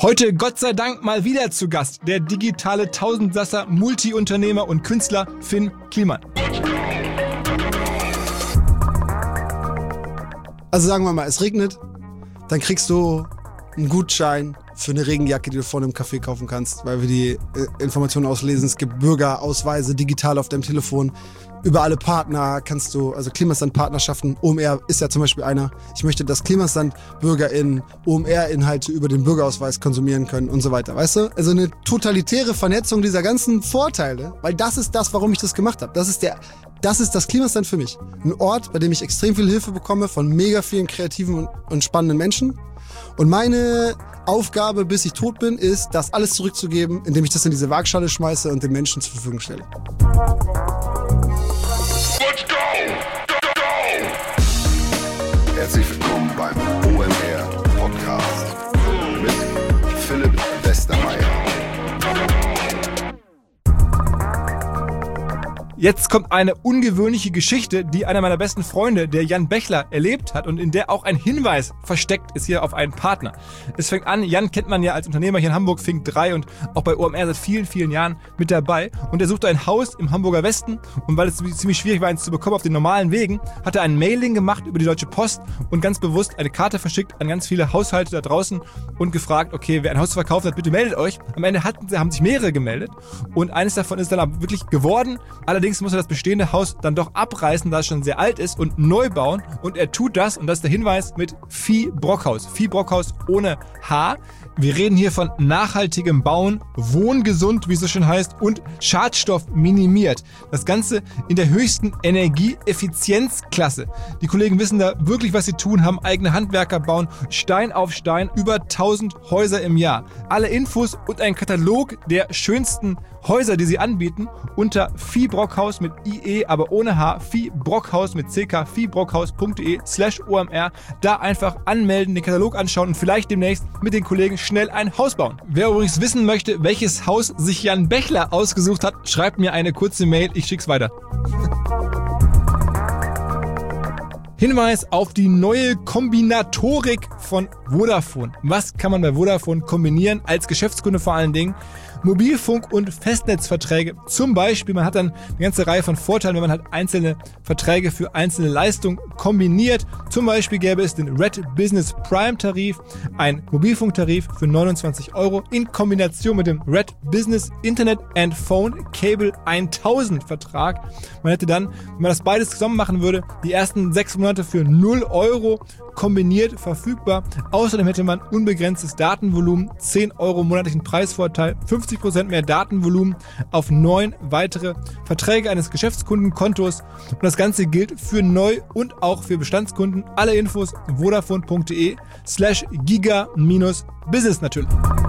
Heute Gott sei Dank mal wieder zu Gast, der digitale Tausendsasser, Multiunternehmer und Künstler Finn Kliman. Also sagen wir mal, es regnet, dann kriegst du einen Gutschein für eine Regenjacke, die du vorne im Café kaufen kannst, weil wir die Informationen auslesen. Es gibt Bürgerausweise digital auf deinem Telefon. Über alle Partner kannst du, also Klimasland-Partnerschaften, OMR ist ja zum Beispiel einer. Ich möchte, dass Klimasland-BürgerInnen OMR-Inhalte über den Bürgerausweis konsumieren können und so weiter, weißt du? Also eine totalitäre Vernetzung dieser ganzen Vorteile, weil das ist das, warum ich das gemacht habe. Das ist das Klimasland für mich. Ein Ort, bei dem ich extrem viel Hilfe bekomme von mega vielen kreativen und spannenden Menschen. Und meine Aufgabe, bis ich tot bin, ist, das alles zurückzugeben, indem ich das in diese Waagschale schmeiße und den Menschen zur Verfügung stelle. Let's go! Herzlich willkommen beim OMR Podcast mit Philipp Westermeier. Jetzt kommt eine ungewöhnliche Geschichte, die einer meiner besten Freunde, der Jan Bechler, erlebt hat und in der auch ein Hinweis versteckt ist hier auf einen Partner. Es fängt an, Jan kennt man ja als Unternehmer hier in Hamburg, Fink 3 und auch bei OMR seit vielen, vielen Jahren mit dabei. Und er suchte ein Haus im Hamburger Westen und weil es ziemlich schwierig war, eins zu bekommen auf den normalen Wegen, hat er ein Mailing gemacht über die Deutsche Post und ganz bewusst eine Karte verschickt an ganz viele Haushalte da draußen und gefragt, okay, wer ein Haus zu verkaufen hat, bitte meldet euch. Am Ende haben sich mehrere gemeldet und eines davon ist dann aber wirklich geworden. Allerdings muss er das bestehende Haus dann doch abreißen, da es schon sehr alt ist und neu bauen. Und er tut das, und das ist der Hinweis, mit Vieh Brockhaus. Vieh Brockhaus ohne H. Wir reden hier von nachhaltigem Bauen, wohngesund, wie es so schön heißt, und Schadstoff minimiert. Das Ganze in der höchsten Energieeffizienzklasse. Die Kollegen wissen da wirklich, was sie tun, haben eigene Handwerker, bauen Stein auf Stein über 1000 Häuser im Jahr. Alle Infos und ein Katalog der schönsten Häuser, die sie anbieten, unter Vieh Brockhaus mit IE, aber ohne H, Vieh Brockhaus mit CK, viehbrockhaus.de/OMR. Da einfach anmelden, den Katalog anschauen und vielleicht demnächst mit den Kollegen schnell ein Haus bauen. Wer übrigens wissen möchte, welches Haus sich Jan Bechler ausgesucht hat, schreibt mir eine kurze Mail, ich schick's weiter. Hinweis auf die neue Kombinatorik von Vodafone. Was kann man bei Vodafone kombinieren, als Geschäftskunde vor allen Dingen? Mobilfunk- und Festnetzverträge. Zum Beispiel, man hat dann eine ganze Reihe von Vorteilen, wenn man halt einzelne Verträge für einzelne Leistungen kombiniert. Zum Beispiel gäbe es den Red Business Prime Tarif, ein Mobilfunktarif für 29 € in Kombination mit dem Red Business Internet and Phone Cable 1000 Vertrag. Man hätte dann, wenn man das beides zusammen machen würde, die ersten 6 Monate für 0 € kombiniert verfügbar. Außerdem hätte man unbegrenztes Datenvolumen, 10 € monatlichen Preisvorteil, 50% mehr Datenvolumen auf 9 weitere Verträge eines Geschäftskundenkontos. Und das Ganze gilt für Neu- und auch für Bestandskunden. Alle Infos vodafone.de/giga-business natürlich.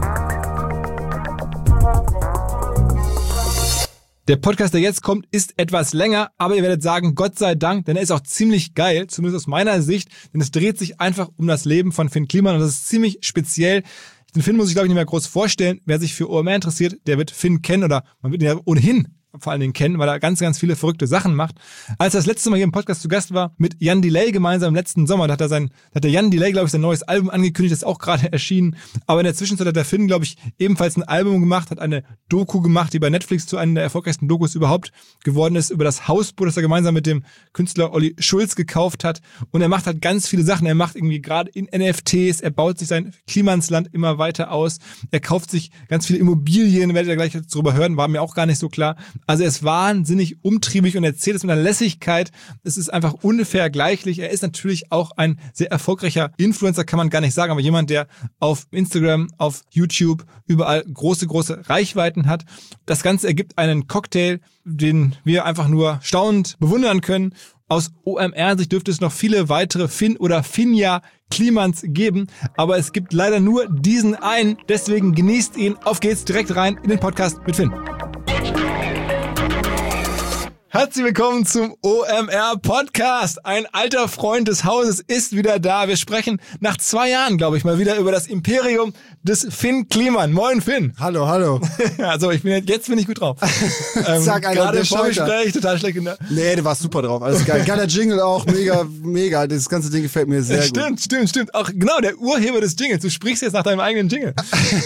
Der Podcast, der jetzt kommt, ist etwas länger, aber ihr werdet sagen, Gott sei Dank, denn er ist auch ziemlich geil, zumindest aus meiner Sicht, denn es dreht sich einfach um das Leben von Finn Kliman und das ist ziemlich speziell. Den Finn muss ich, glaube ich, nicht mehr groß vorstellen. Wer sich für OMR interessiert, der wird Finn kennen oder man wird ihn ja ohnehin vor allen Dingen kennen, weil er ganz, ganz viele verrückte Sachen macht. Als er das letzte Mal hier im Podcast zu Gast war, mit Jan Delay gemeinsam im letzten Sommer, da hat der Jan Delay, glaube ich, sein neues Album angekündigt, das ist auch gerade erschienen. Aber in der Zwischenzeit hat der Finn, glaube ich, ebenfalls ein Album gemacht, hat eine Doku gemacht, die bei Netflix zu einer der erfolgreichsten Dokus überhaupt geworden ist, über das Hausboot, das er gemeinsam mit dem Künstler Olli Schulz gekauft hat. Und er macht halt ganz viele Sachen. Er macht irgendwie gerade in NFTs, er baut sich sein Klimansland immer weiter aus. Er kauft sich ganz viele Immobilien, werdet ihr gleich darüber hören, war mir auch gar nicht so klar. Also er ist wahnsinnig umtriebig und erzählt es mit einer Lässigkeit. Es ist einfach unvergleichlich. Er ist natürlich auch ein sehr erfolgreicher Influencer, kann man gar nicht sagen, aber jemand, der auf Instagram, auf YouTube überall große, große Reichweiten hat. Das Ganze ergibt einen Cocktail, den wir einfach nur staunend bewundern können. Aus OMR-Sicht dürfte es noch viele weitere Finn oder Finja Klimans geben, aber es gibt leider nur diesen einen. Deswegen genießt ihn. Auf geht's direkt rein in den Podcast mit Finn. Herzlich willkommen zum OMR Podcast. Ein alter Freund des Hauses ist wieder da. Wir sprechen nach 2 Jahren, glaube ich, mal wieder über das Imperium des Finn Kliman. Moin Finn. Hallo, hallo. Also jetzt bin ich gut drauf. Sag einer, gerade der im scheitert. Vorgespräch, total schlecht. Nee, du warst super drauf. Alles geil. Geiler Jingle auch. Mega. Das ganze Ding gefällt mir sehr gut. Stimmt. Auch genau, der Urheber des Jingles. Du sprichst jetzt nach deinem eigenen Jingle.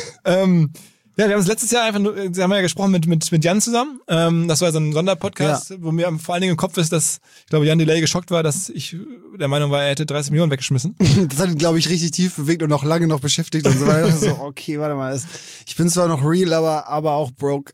Ja, wir haben uns letztes Jahr einfach nur, haben wir ja gesprochen mit Jan zusammen. Das war so ein Sonderpodcast, wo mir vor allen Dingen im Kopf ist, dass, ich glaube, Jan Delay geschockt war, dass ich der Meinung war, er hätte 30 Millionen weggeschmissen. Das hat ihn, glaube ich, richtig tief bewegt und noch lange noch beschäftigt und so weiter. So, okay, warte mal. Ich bin zwar noch real, aber auch broke.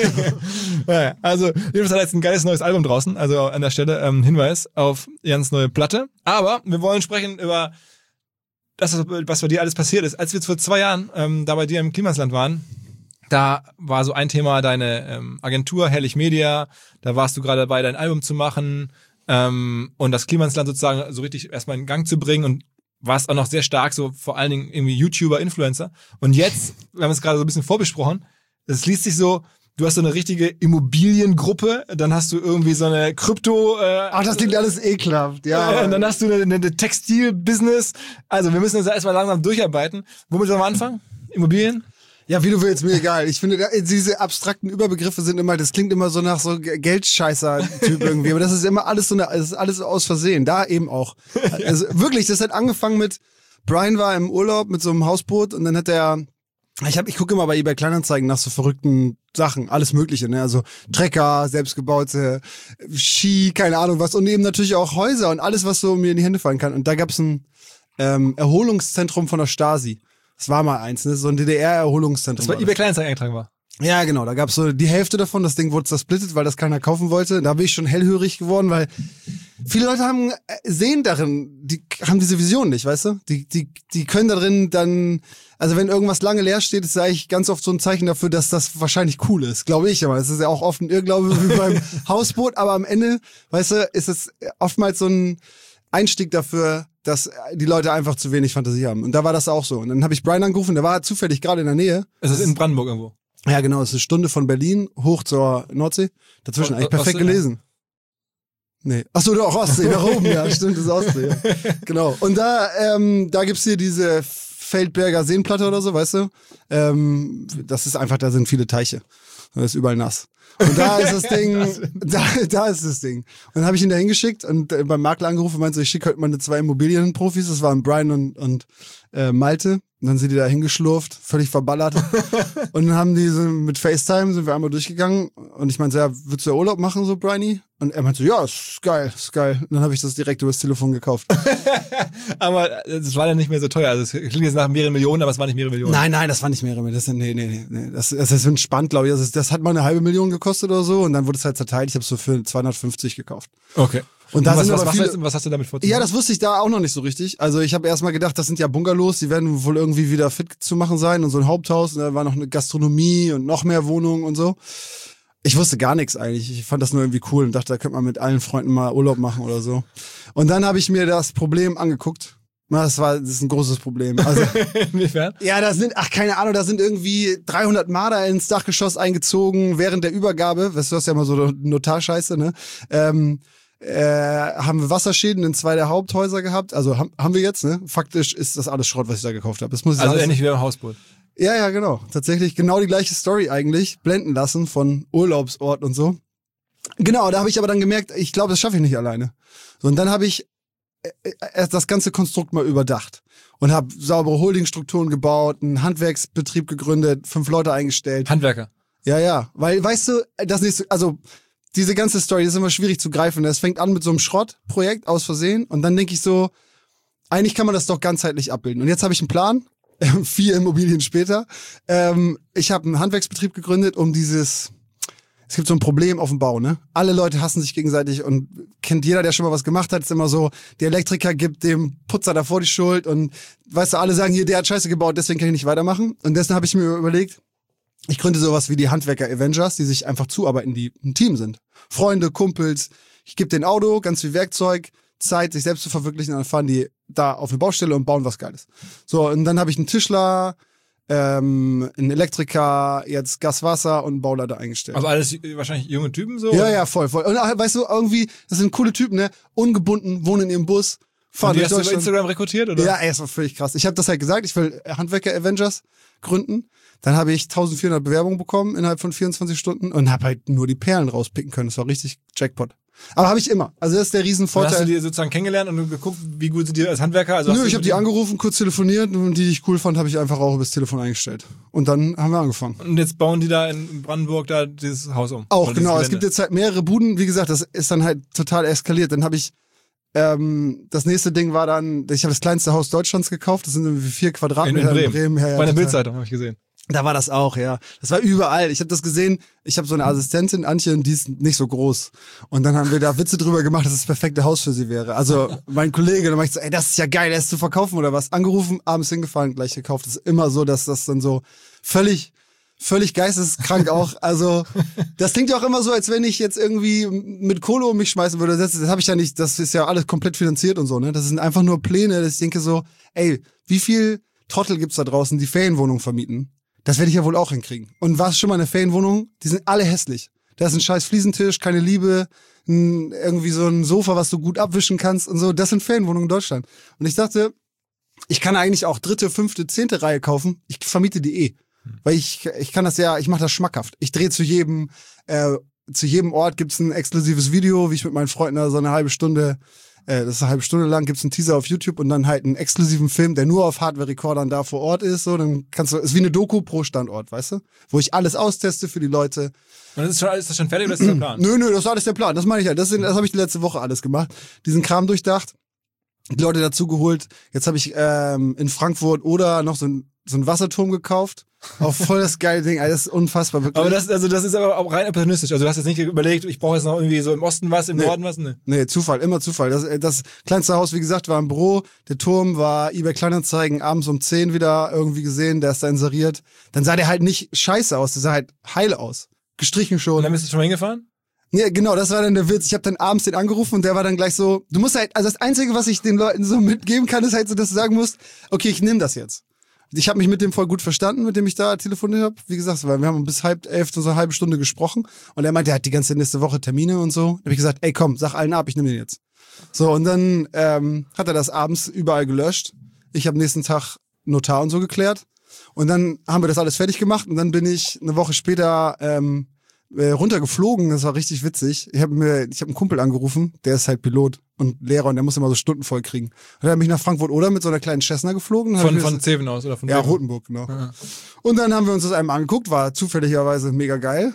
Ja, also, jedenfalls hat er jetzt ein geiles neues Album draußen. Also an der Stelle Hinweis auf Jans neue Platte. Aber wir wollen sprechen über das, was bei dir alles passiert ist. Als wir vor 2 Jahren da bei dir im Klimasland waren, da war so ein Thema deine Agentur, Herrlich Media, da warst du gerade dabei, dein Album zu machen und das Klimasland sozusagen so richtig erstmal in Gang zu bringen und warst auch noch sehr stark, so vor allen Dingen irgendwie YouTuber, Influencer. Und jetzt, wir haben es gerade so ein bisschen vorbesprochen, es liest sich so, du hast so eine richtige Immobiliengruppe, dann hast du irgendwie so eine Krypto... Ach, das klingt alles ekelhaft, ja. Dann hast du eine Textil-Business. Also wir müssen uns erstmal langsam durcharbeiten. Womit sollen wir anfangen? Immobilien? Ja, wie du willst, mir egal. Ich finde, diese abstrakten Überbegriffe sind immer, das klingt immer so nach so Geldscheißer-Typ irgendwie. Aber das ist immer alles das ist alles aus Versehen. Da eben auch. Also wirklich, das hat angefangen mit, Brian war im Urlaub mit so einem Hausboot und dann hat er, ich gucke immer bei eBay Kleinanzeigen nach so verrückten Sachen, alles Mögliche, ne? Also Trecker, selbstgebaute Ski, keine Ahnung was und eben natürlich auch Häuser und alles, was so mir in die Hände fallen kann. Und da gab's ein Erholungszentrum von der Stasi. Das war mal eins, ne? So ein DDR-Erholungszentrum. Das war eBay Kleinanzeigen eingetragen war. Ja, genau. Da gab's so die Hälfte davon. Das Ding wurde zersplittet, weil das keiner kaufen wollte. Da bin ich schon hellhörig geworden, weil viele Leute sehen darin, die haben diese Vision nicht, weißt du? Die können darin dann, also wenn irgendwas lange leer steht, ist eigentlich ganz oft so ein Zeichen dafür, dass das wahrscheinlich cool ist, glaube ich. Aber es ist ja auch oft ein Irrglaube wie beim Hausboot. Aber am Ende, weißt du, ist es oftmals so ein Einstieg dafür, dass die Leute einfach zu wenig Fantasie haben. Und da war das auch so. Und dann habe ich Brian angerufen, der war zufällig gerade in der Nähe. Es ist in Brandenburg irgendwo. Ja, genau. Es ist eine Stunde von Berlin hoch zur Nordsee. Dazwischen eigentlich perfekt Ostsee, gelesen. Nee. Achso, doch, Ostsee, nach oben. Ja, stimmt, das ist Ostsee. Ja. Genau. Und da gibt's hier diese Feldberger Seenplatte oder so, weißt du? Das ist einfach, da sind viele Teiche. Das ist überall nass. Und da ist das Ding, da ist das Ding. Und dann habe ich ihn da hingeschickt und beim Makler angerufen und meinte so, ich schicke heute meine 2 Immobilienprofis, das waren Brian und Malte. Und dann sind die da hingeschlurft, völlig verballert. Und dann haben die so mit FaceTime, sind wir einmal durchgegangen. Und ich meinte so, ja, würdest du ja Urlaub machen, so Briany? Und er meinte so, ja, ist geil. Und dann habe ich das direkt übers Telefon gekauft. Aber das war dann nicht mehr so teuer. Also es klingt jetzt nach mehreren Millionen, aber es war nicht mehrere Millionen. Nein, das war nicht mehrere Millionen. Nee. Das ist entspannt, glaube ich. Das hat mal 500.000 gekostet oder so. Und dann wurde es halt zerteilt. Ich habe es so für 250 gekauft. Okay. Und da sind was hast du damit vor? Ja, das wusste ich da auch noch nicht so richtig. Also ich habe erstmal gedacht, das sind ja Bungalows, die werden wohl irgendwie wieder fit zu machen sein und so ein Haupthaus. Und da war noch eine Gastronomie und noch mehr Wohnungen und so. Ich wusste gar nichts eigentlich. Ich fand das nur irgendwie cool und dachte, da könnte man mit allen Freunden mal Urlaub machen oder so. Und dann habe ich mir das Problem angeguckt. Das ist ein großes Problem. Also, inwiefern? Ja, keine Ahnung, da sind irgendwie 300 Marder ins Dachgeschoss eingezogen während der Übergabe. Weißt du, das ist ja immer so Notarscheiße, ne? Haben wir Wasserschäden in 2 der Haupthäuser gehabt. Also haben wir jetzt, ne? Faktisch ist das alles Schrott, was ich da gekauft habe. Also ähnlich wie beim Hausboot. Ja, genau. Tatsächlich genau die gleiche Story eigentlich. Blenden lassen von Urlaubsort und so. Genau, da habe ich aber dann gemerkt, ich glaube, das schaffe ich nicht alleine. So, und dann habe ich erst das ganze Konstrukt mal überdacht und habe saubere Holdingstrukturen gebaut, einen Handwerksbetrieb gegründet, 5 Leute eingestellt. Handwerker. Ja, weil, weißt du, das nächste, also diese ganze Story ist immer schwierig zu greifen. Das fängt an mit so einem Schrottprojekt aus Versehen und dann denke ich so, eigentlich kann man das doch ganzheitlich abbilden. Und jetzt habe ich einen Plan, 4 Immobilien später. Ich habe einen Handwerksbetrieb gegründet, es gibt so ein Problem auf dem Bau, ne? Alle Leute hassen sich gegenseitig und kennt jeder, der schon mal was gemacht hat, ist immer so, der Elektriker gibt dem Putzer davor die Schuld und weißt du, alle sagen hier, der hat Scheiße gebaut, deswegen kann ich nicht weitermachen. Und deswegen habe ich mir überlegt, ich gründe sowas wie die Handwerker Avengers, die sich einfach zuarbeiten, die ein Team sind. Freunde, Kumpels, ich gebe denen Auto, ganz viel Werkzeug, Zeit, sich selbst zu verwirklichen, dann fahren die da auf eine Baustelle und bauen was Geiles. So, und dann habe ich einen Tischler, ein Elektriker, jetzt Gas-Wasser und einen Bauleiter eingestellt. Aber alles wahrscheinlich junge Typen so? Ja, voll. Und weißt du, irgendwie, das sind coole Typen, ne? Ungebunden, wohnen in ihrem Bus, fahren Und die durch hast du über Deutschland. Instagram rekrutiert, oder? Ja, ey, das war völlig krass. Ich habe das halt gesagt, ich will Handwerker-Avengers gründen. Dann habe ich 1400 Bewerbungen bekommen innerhalb von 24 Stunden und habe halt nur die Perlen rauspicken können. Das war richtig Jackpot. Aber habe ich immer. Also das ist der Und Riesenvorteil. hast du die sozusagen kennengelernt und geguckt, wie gut sind die als Handwerker? Also Nö, ich habe die angerufen, kurz telefoniert und die ich cool fand, habe ich einfach auch übers Telefon eingestellt. Und dann haben wir angefangen. Und jetzt bauen die da in Brandenburg da dieses Haus um. Auch, Oder genau. dieses Es gibt Gelände. jetzt halt mehrere Buden. Wie gesagt, das ist dann halt total eskaliert. Dann habe ich, das nächste Ding war dann, ich habe das kleinste Haus Deutschlands gekauft. Das sind irgendwie 4 Quadratmeter in Bremen. Ja, Bei der total. Bildzeitung habe ich gesehen. Da war das auch, ja. Das war überall. Ich habe das gesehen. Ich habe so eine Assistentin, Antje, und die ist nicht so groß. Und dann haben wir da Witze drüber gemacht, dass das perfekte Haus für sie wäre. Also mein Kollege, dann meinte ich so, ey, das ist ja geil, das zu verkaufen oder was? Angerufen, abends hingefahren, gleich gekauft. Das ist immer so, dass das dann so völlig geisteskrank auch. Also das klingt ja auch immer so, als wenn ich jetzt irgendwie mit Kohle um mich schmeißen würde. Das habe ich ja nicht. Das ist ja alles komplett finanziert und so, ne? Das sind einfach nur Pläne. Dass ich denke so, ey, wie viel Trottel gibt's da draußen, die Ferienwohnungen vermieten? Das werde ich ja wohl auch hinkriegen. Und war es schon mal eine Ferienwohnung? Die sind alle hässlich. Da ist ein scheiß Fliesentisch, keine Liebe, irgendwie so ein Sofa, was du gut abwischen kannst und so. Das sind Ferienwohnungen in Deutschland. Und ich dachte, ich kann eigentlich auch 3., 5., 10. Reihe kaufen. Ich vermiete die eh. Weil ich kann das ja, ich mache das schmackhaft. Ich drehe zu jedem Ort gibt's ein exklusives Video, wie ich mit meinen Freunden da so eine halbe Stunde, das ist eine halbe Stunde lang, gibt's einen Teaser auf YouTube und dann halt einen exklusiven Film, der nur auf Hardware-Recordern da vor Ort ist. So, dann kannst du, ist wie eine Doku pro Standort, weißt du? Wo ich alles austeste für die Leute. Und ist das schon fertig oder ist das der Plan? Nö, das ist alles der Plan. Das meine ich ja. Das habe ich die letzte Woche alles gemacht. Diesen Kram durchdacht, die Leute dazu geholt. Jetzt habe ich in Frankfurt oder noch so ein Wasserturm gekauft. Auch voll das geile Ding. Das ist unfassbar, wirklich. Aber das ist aber auch rein opportunistisch. Also du hast jetzt nicht überlegt, ich brauche jetzt noch irgendwie so im Osten was, im Norden was? Nee, Zufall, immer Zufall. Das kleinste Haus, wie gesagt, war im Büro. Der Turm war eBay Kleinanzeigen abends um 10 wieder irgendwie gesehen. Der ist da inseriert. Dann sah der halt nicht scheiße aus. Der sah halt heil aus. Gestrichen schon. Und dann bist du schon mal hingefahren? Ja, genau, das war dann der Witz. Ich habe dann abends den angerufen und der war dann gleich so, du musst halt, also das Einzige, was ich den Leuten so mitgeben kann, ist halt so, dass du sagen musst, okay, ich nehme das jetzt. Ich habe mich mit dem voll gut verstanden, mit dem ich da telefoniert habe. Wie gesagt, weil wir haben bis 10:30 so eine halbe Stunde gesprochen und er meinte, er hat die ganze nächste Woche Termine und so. Da habe ich gesagt, ey komm, sag allen ab, ich nehme den jetzt. So, und dann hat er das abends überall gelöscht. Ich habe nächsten Tag Notar und so geklärt. Und dann haben wir das alles fertig gemacht und dann bin ich eine Woche später runtergeflogen, das war richtig witzig. Ich hab einen Kumpel angerufen, der ist halt Pilot und Lehrer und der muss immer so Stunden voll kriegen. Und dann bin ich nach Frankfurt oder mit so einer kleinen Cessna geflogen. Von Zeven aus oder von Ja, Bremen? Rotenburg, genau. Ja. Und dann haben wir uns das einmal angeguckt, war zufälligerweise mega geil.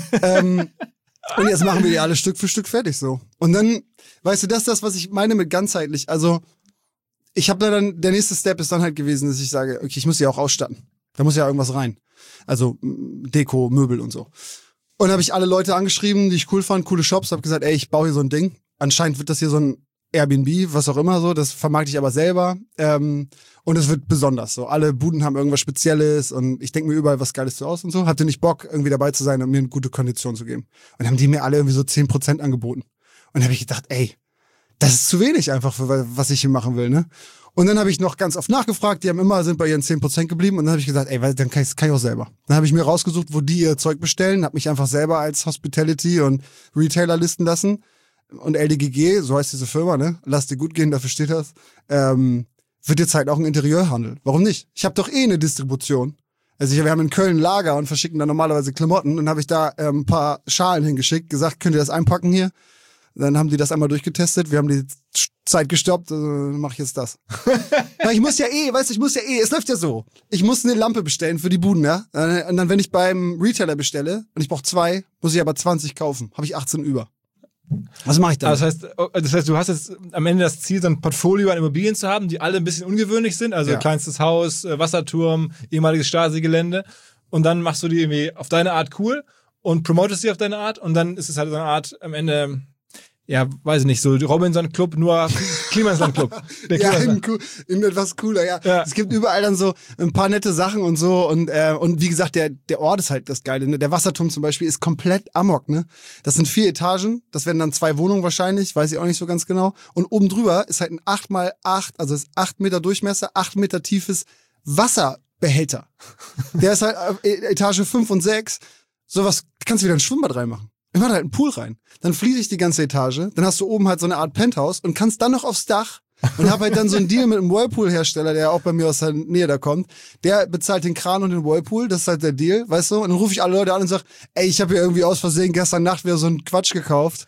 Und jetzt machen wir die alle Stück für Stück fertig so. Und dann, weißt du, das ist das, was ich meine mit ganzheitlich. Also, ich habe da dann, der nächste Step ist dann halt gewesen, dass ich sage, okay, ich muss die auch ausstatten. Da muss ja irgendwas rein. Also Deko, Möbel und so. Und habe ich alle Leute angeschrieben, die ich cool fand, coole Shops, habe gesagt, ey, ich baue hier so ein Ding. Anscheinend wird das hier so ein Airbnb, was auch immer so, das vermarkte ich aber selber. Und es wird besonders so. Alle Buden haben irgendwas Spezielles und ich denke mir überall was Geiles so aus und so. Hatte nicht Bock, irgendwie dabei zu sein und mir eine gute Kondition zu geben. Und haben die mir alle irgendwie so 10% angeboten. Und habe ich gedacht, ey, das ist zu wenig einfach für was ich hier machen will, ne? Und dann habe ich noch ganz oft nachgefragt, sind bei ihren 10% geblieben und dann habe ich gesagt, ey, dann kann ich auch selber. Dann habe ich mir rausgesucht, wo die ihr Zeug bestellen, habe mich einfach selber als Hospitality und Retailer listen lassen und LDGG, so heißt diese Firma, ne? Lass dir gut gehen, dafür steht das. Wird jetzt halt auch ein Interieurhandel. Warum nicht? Ich habe doch eh eine Distribution. Also wir haben in Köln ein Lager und verschicken da normalerweise Klamotten und habe ich da ein paar Schalen hingeschickt, gesagt, könnt ihr das einpacken hier? Dann haben die das einmal durchgetestet, wir haben die Zeit gestoppt, dann mache ich jetzt das. Weil ich muss ja es läuft ja so. Ich muss eine Lampe bestellen für die Buden, ja? Und dann, wenn ich beim Retailer bestelle und ich brauche 2, muss ich aber 20 kaufen. Habe ich 18 über. Was mache ich dann? Das heißt, du hast jetzt am Ende das Ziel, so ein Portfolio an Immobilien zu haben, die alle ein bisschen ungewöhnlich sind, also Ja. kleinstes Haus, Wasserturm, ehemaliges Stasi-Gelände und dann machst du die irgendwie auf deine Art cool und promotest sie auf deine Art und dann ist es halt so eine Art am Ende, ja, weiß ich nicht, so Robinson-Club, nur Klimasland-Club. Der Ja, Klimasland. in etwas cooler, ja. Ja. Es gibt überall dann so ein paar nette Sachen und so und wie gesagt, der Ort ist halt das Geile, ne? Der Wasserturm zum Beispiel ist komplett amok, ne? Das sind 4 Etagen, das werden dann 2 Wohnungen wahrscheinlich, weiß ich auch nicht so ganz genau. Und oben drüber ist halt ein 8x8, also ist 8 Meter Durchmesser, 8 Meter tiefes Behälter. Der ist halt Etage 5 und 6. Sowas kannst du wieder ein Schwimmbad reinmachen. Ich mach da halt einen Pool rein. Dann fließe ich die ganze Etage. Dann hast du oben halt so eine Art Penthouse und kannst dann noch aufs Dach und hab halt dann so einen Deal mit einem Whirlpool-Hersteller, der auch bei mir aus der Nähe da kommt. Der bezahlt den Kran und den Whirlpool. Das ist halt der Deal, weißt du? Und dann rufe ich alle Leute an und sag, ey, ich habe hier irgendwie aus Versehen gestern Nacht wieder so einen Quatsch gekauft.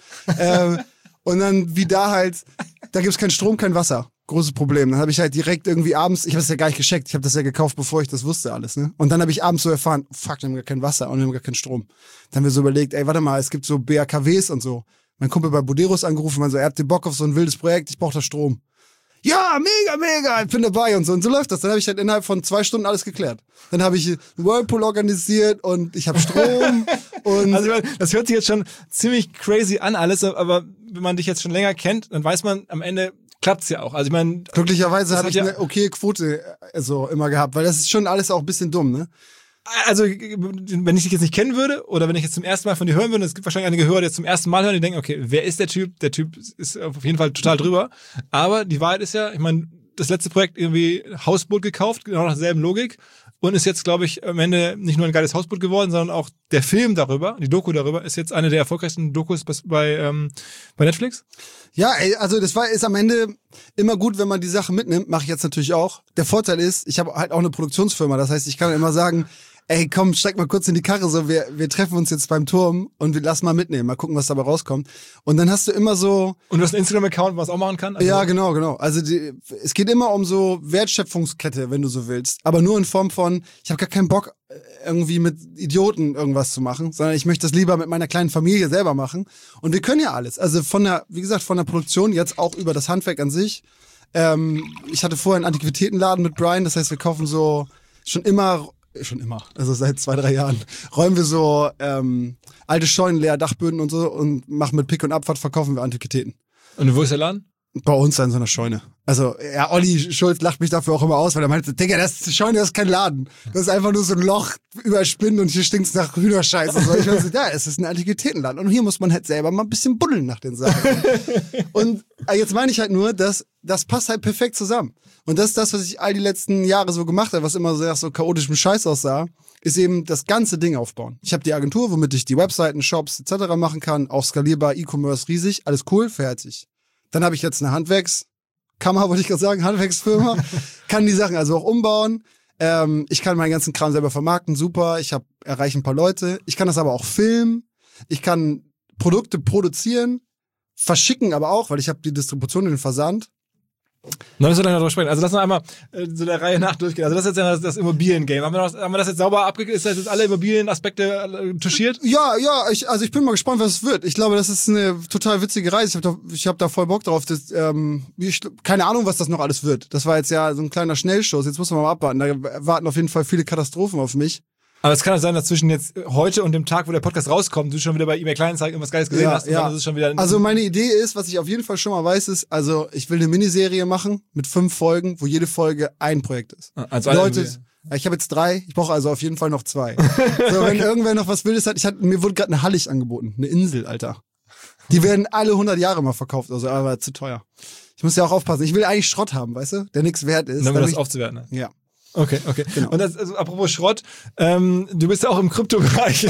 Und dann wie da halt, da gibt's keinen Strom, kein Wasser. Großes Problem. Dann habe ich halt direkt irgendwie abends, ich habe das ja gar nicht gecheckt, ich habe das ja gekauft, bevor ich das wusste alles, ne? Und dann habe ich abends so erfahren, fuck, wir haben gar kein Wasser und wir haben gar keinen Strom. Dann haben wir so überlegt, ey, warte mal, es gibt so BAKWs und so. Mein Kumpel bei Buderus angerufen, man so, er hat den Bock auf so ein wildes Projekt, ich brauche da Strom. Ja, mega, ich bin dabei und so. Und so läuft das. Dann habe ich halt innerhalb von 2 Stunden alles geklärt. Dann habe ich einen Whirlpool organisiert und ich habe Strom. Und also ich meine, das hört sich jetzt schon ziemlich crazy an alles, aber wenn man dich jetzt schon länger kennt, dann weiß man, am Ende klappt's ja auch. Also ich meine, glücklicherweise habe ich eine okay Quote so immer gehabt, weil das ist schon alles auch ein bisschen dumm, ne? Also, wenn ich dich jetzt nicht kennen würde oder wenn ich jetzt zum ersten Mal von dir hören würde, es gibt wahrscheinlich einige Hörer, die jetzt zum ersten Mal hören, die denken, okay, wer ist der Typ? Der Typ ist auf jeden Fall total drüber. Aber die Wahrheit ist ja, ich meine, das letzte Projekt irgendwie Hausboot gekauft, genau nach derselben Logik und ist jetzt, glaube ich, am Ende nicht nur ein geiles Hausboot geworden, sondern auch der Film darüber, die Doku darüber, ist jetzt eine der erfolgreichsten Dokus bei Netflix. Ja, ey, also das ist am Ende immer gut, wenn man die Sache mitnimmt, mache ich jetzt natürlich auch. Der Vorteil ist, ich habe halt auch eine Produktionsfirma, das heißt, ich kann immer sagen, ey, komm, steig mal kurz in die Karre, so, wir treffen uns jetzt beim Turm und wir lassen mal mitnehmen, mal gucken, was dabei rauskommt. Und dann hast du immer so... Und du hast einen Instagram-Account, was auch machen kann? Also ja, genau. Also es geht immer um so Wertschöpfungskette, wenn du so willst. Aber nur in Form von, ich habe gar keinen Bock, irgendwie mit Idioten irgendwas zu machen, sondern ich möchte das lieber mit meiner kleinen Familie selber machen. Und wir können ja alles. Also wie gesagt, von der Produktion, jetzt auch über das Handwerk an sich. Ich hatte vorher einen Antiquitätenladen mit Brian, das heißt, wir kaufen so schon immer, also seit 2-3 Jahren, räumen wir so alte Scheunen leer, Dachböden und so und machen mit Pick und Abfahrt, verkaufen wir Antiquitäten. Und wo ist der Laden? Bei uns in so einer Scheune. Also, ja, Olli Schulz lacht mich dafür auch immer aus, weil er meinte, Digga, das ist Scheune, das ist kein Laden. Das ist einfach nur so ein Loch über Spinnen und hier stinkt's nach Hühnerscheiß. Und so. Ich weiß, ja, es ist ein Antiquitätenladen. Und hier muss man halt selber mal ein bisschen buddeln nach den Sachen. Und jetzt meine ich halt nur, das passt halt perfekt zusammen. Und das ist das, was ich all die letzten Jahre so gemacht habe, was immer so nach so chaotischem Scheiß aussah, ist eben das ganze Ding aufbauen. Ich habe die Agentur, womit ich die Webseiten, Shops etc. machen kann, auch skalierbar, E-Commerce riesig, alles cool, fertig. Dann habe ich jetzt eine Handwerkskammer, wollte ich gerade sagen, Handwerksfirma, kann die Sachen also auch umbauen. Ich kann meinen ganzen Kram selber vermarkten, super. Ich erreiche ein paar Leute. Ich kann das aber auch filmen. Ich kann Produkte produzieren, verschicken aber auch, weil ich habe die Distribution und den Versand. Noch nicht so lange darüber sprechen. Also lass noch einmal so der Reihe nach durchgehen. Also das ist jetzt ja das Immobilien-Game. Haben wir das jetzt sauber abgegeben? Ist das jetzt alle Immobilien-Aspekte touchiert? Ja, ich bin mal gespannt, was es wird. Ich glaube, das ist eine total witzige Reise. Ich hab da voll Bock drauf. Keine Ahnung, was das noch alles wird. Das war jetzt ja so ein kleiner Schnellschuss. Jetzt muss man mal abwarten. Da warten auf jeden Fall viele Katastrophen auf mich. Aber es kann auch sein, dass zwischen jetzt heute und dem Tag, wo der Podcast rauskommt, du schon wieder bei eBay Kleinanzeigen irgendwas Geiles gesehen hast. Und dann ist es schon wieder also meine Idee ist, was ich auf jeden Fall schon mal weiß, ist, also ich will eine Miniserie machen mit 5 Folgen, wo jede Folge ein Projekt ist. Also bedeutet, ich habe jetzt 3, ich brauche also auf jeden Fall noch 2. So, wenn irgendwer noch was Wildes hat, mir wurde gerade eine Hallig angeboten, eine Insel, Alter. Die werden alle 100 Jahre mal verkauft, also aber zu teuer. Ich muss ja auch aufpassen, ich will eigentlich Schrott haben, weißt du, der nichts wert ist. Dann das aufzuwerten. Ne? Ja. Okay. Genau. Und also, apropos Schrott, du bist ja auch im Kryptobereich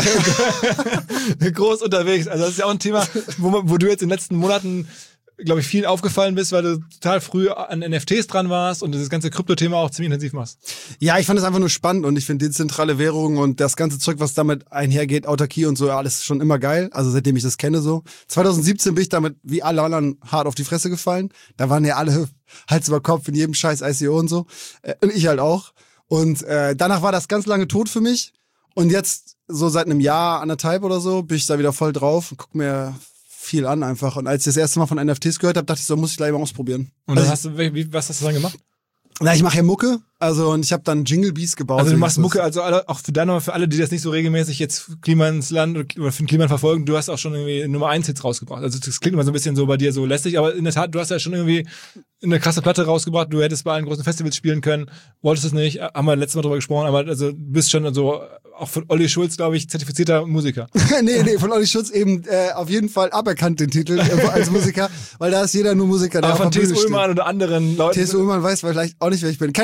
groß unterwegs. Also das ist ja auch ein Thema, wo du jetzt in den letzten Monaten, glaube ich, viel aufgefallen bist, weil du total früh an NFTs dran warst und dieses ganze Krypto-Thema auch ziemlich intensiv machst. Ja, ich fand das einfach nur spannend und ich finde dezentrale Währungen und das ganze Zeug, was damit einhergeht, Autarkie und so, alles schon immer geil. Also seitdem ich das kenne so. 2017 bin ich damit wie alle anderen hart auf die Fresse gefallen. Da waren ja alle Hals über Kopf in jedem scheiß ICO und so. Und ich halt auch. Und danach war das ganz lange tot für mich. Und jetzt, so seit einem Jahr, 1,5 oder so, bin ich da wieder voll drauf und guck mir viel an einfach. Und als ich das erste Mal von NFTs gehört habe, dachte ich so, muss ich gleich mal ausprobieren. Und dann was hast du dann gemacht? Na, ich mache ja Mucke, also und ich habe dann Jingle Beats gebaut. Also du machst Mucke, also auch für alle, die das nicht so regelmäßig jetzt Klima ins Land oder für den Klima verfolgen, du hast auch schon irgendwie Nummer 1 Hits rausgebracht. Also das klingt immer so ein bisschen so bei dir so lästig, aber in der Tat, du hast ja schon irgendwie eine krasse Platte rausgebracht, du hättest bei allen großen Festivals spielen können, wolltest es nicht, haben wir letztes Mal drüber gesprochen, aber also du bist schon so auch von Olli Schulz, glaube ich, zertifizierter Musiker. nee, von Olli Schulz eben auf jeden Fall aberkannt den Titel als Musiker, weil da ist jeder nur Musiker. Aber von T.S. Ullmann oder anderen Leuten. T.S. Ullmann weiß vielleicht auch nicht, wer ich bin. Keine Ahnung,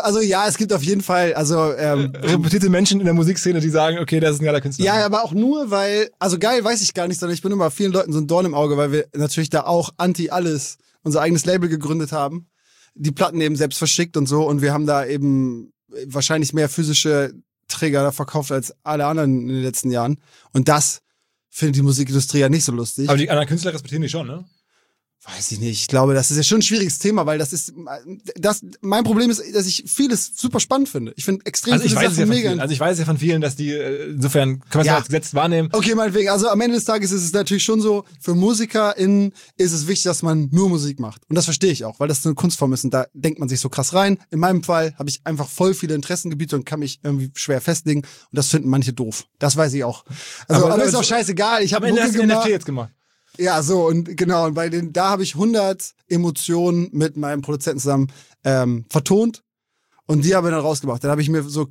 also ja, es gibt auf jeden Fall, repetierte Menschen in der Musikszene, die sagen, okay, das ist ein geiler Künstler. Ja, aber auch nur, weil, also geil weiß ich gar nicht, sondern ich bin immer vielen Leuten so ein Dorn im Auge, weil wir natürlich da auch anti-alles unser eigenes Label gegründet haben, die Platten eben selbst verschickt und so, und wir haben da eben wahrscheinlich mehr physische Träger da verkauft als alle anderen in den letzten Jahren, und das findet die Musikindustrie ja nicht so lustig. Aber die anderen Künstler respektieren die schon, ne? Weiß ich nicht. Ich glaube, das ist ja schon ein schwieriges Thema, weil mein Problem ist, dass ich vieles super spannend finde. Ich finde extrem viele Sachen mega. Also ich weiß ja von vielen, dass die, insofern können wir es als Gesetz wahrnehmen. Okay, meinetwegen. Also am Ende des Tages ist es natürlich schon so, für MusikerInnen ist es wichtig, dass man nur Musik macht. Und das verstehe ich auch, weil das so eine Kunstform ist und da denkt man sich so krass rein. In meinem Fall habe ich einfach voll viele Interessengebiete und kann mich irgendwie schwer festlegen, und das finden manche doof. Das weiß ich auch. Also, aber ist auch scheißegal. Ich habe Mucke gemacht. NFT jetzt gemacht. Ja, so, und genau, und da habe ich 100 Emotionen mit meinem Produzenten zusammen vertont, und die haben wir dann rausgebracht. Dann habe ich mir so,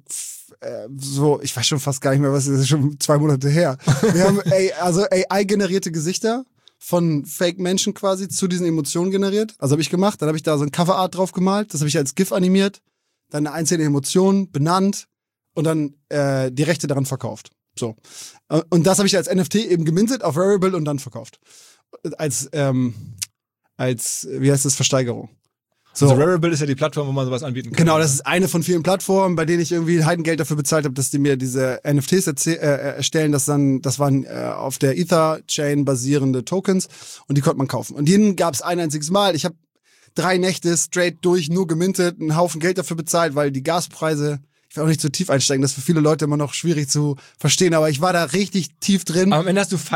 ich weiß schon fast gar nicht mehr, das ist schon 2 Monate her. Wir haben AI-generierte Gesichter von Fake-Menschen quasi zu diesen Emotionen generiert. Also habe ich gemacht, dann habe ich da so ein Coverart drauf gemalt, das habe ich als GIF animiert, dann eine einzelne Emotion benannt und dann die Rechte daran verkauft. So. Und das habe ich als NFT eben gemintet auf Rarible und dann verkauft. Als wie heißt das, Versteigerung. So. Also Rarible ist ja die Plattform, wo man sowas anbieten kann. Genau, das ist eine von vielen Plattformen, bei denen ich irgendwie Heidengeld dafür bezahlt habe, dass die mir diese NFTs erstellen. Das waren auf der Ether-Chain basierende Tokens, und die konnte man kaufen. Und jeden gab es ein einziges Mal. Ich habe 3 Nächte straight durch nur gemintet, einen Haufen Geld dafür bezahlt, weil die Gaspreise, ich will auch nicht zu tief einsteigen, das ist für viele Leute immer noch schwierig zu verstehen, aber ich war da richtig tief drin. Aber am Ende hast du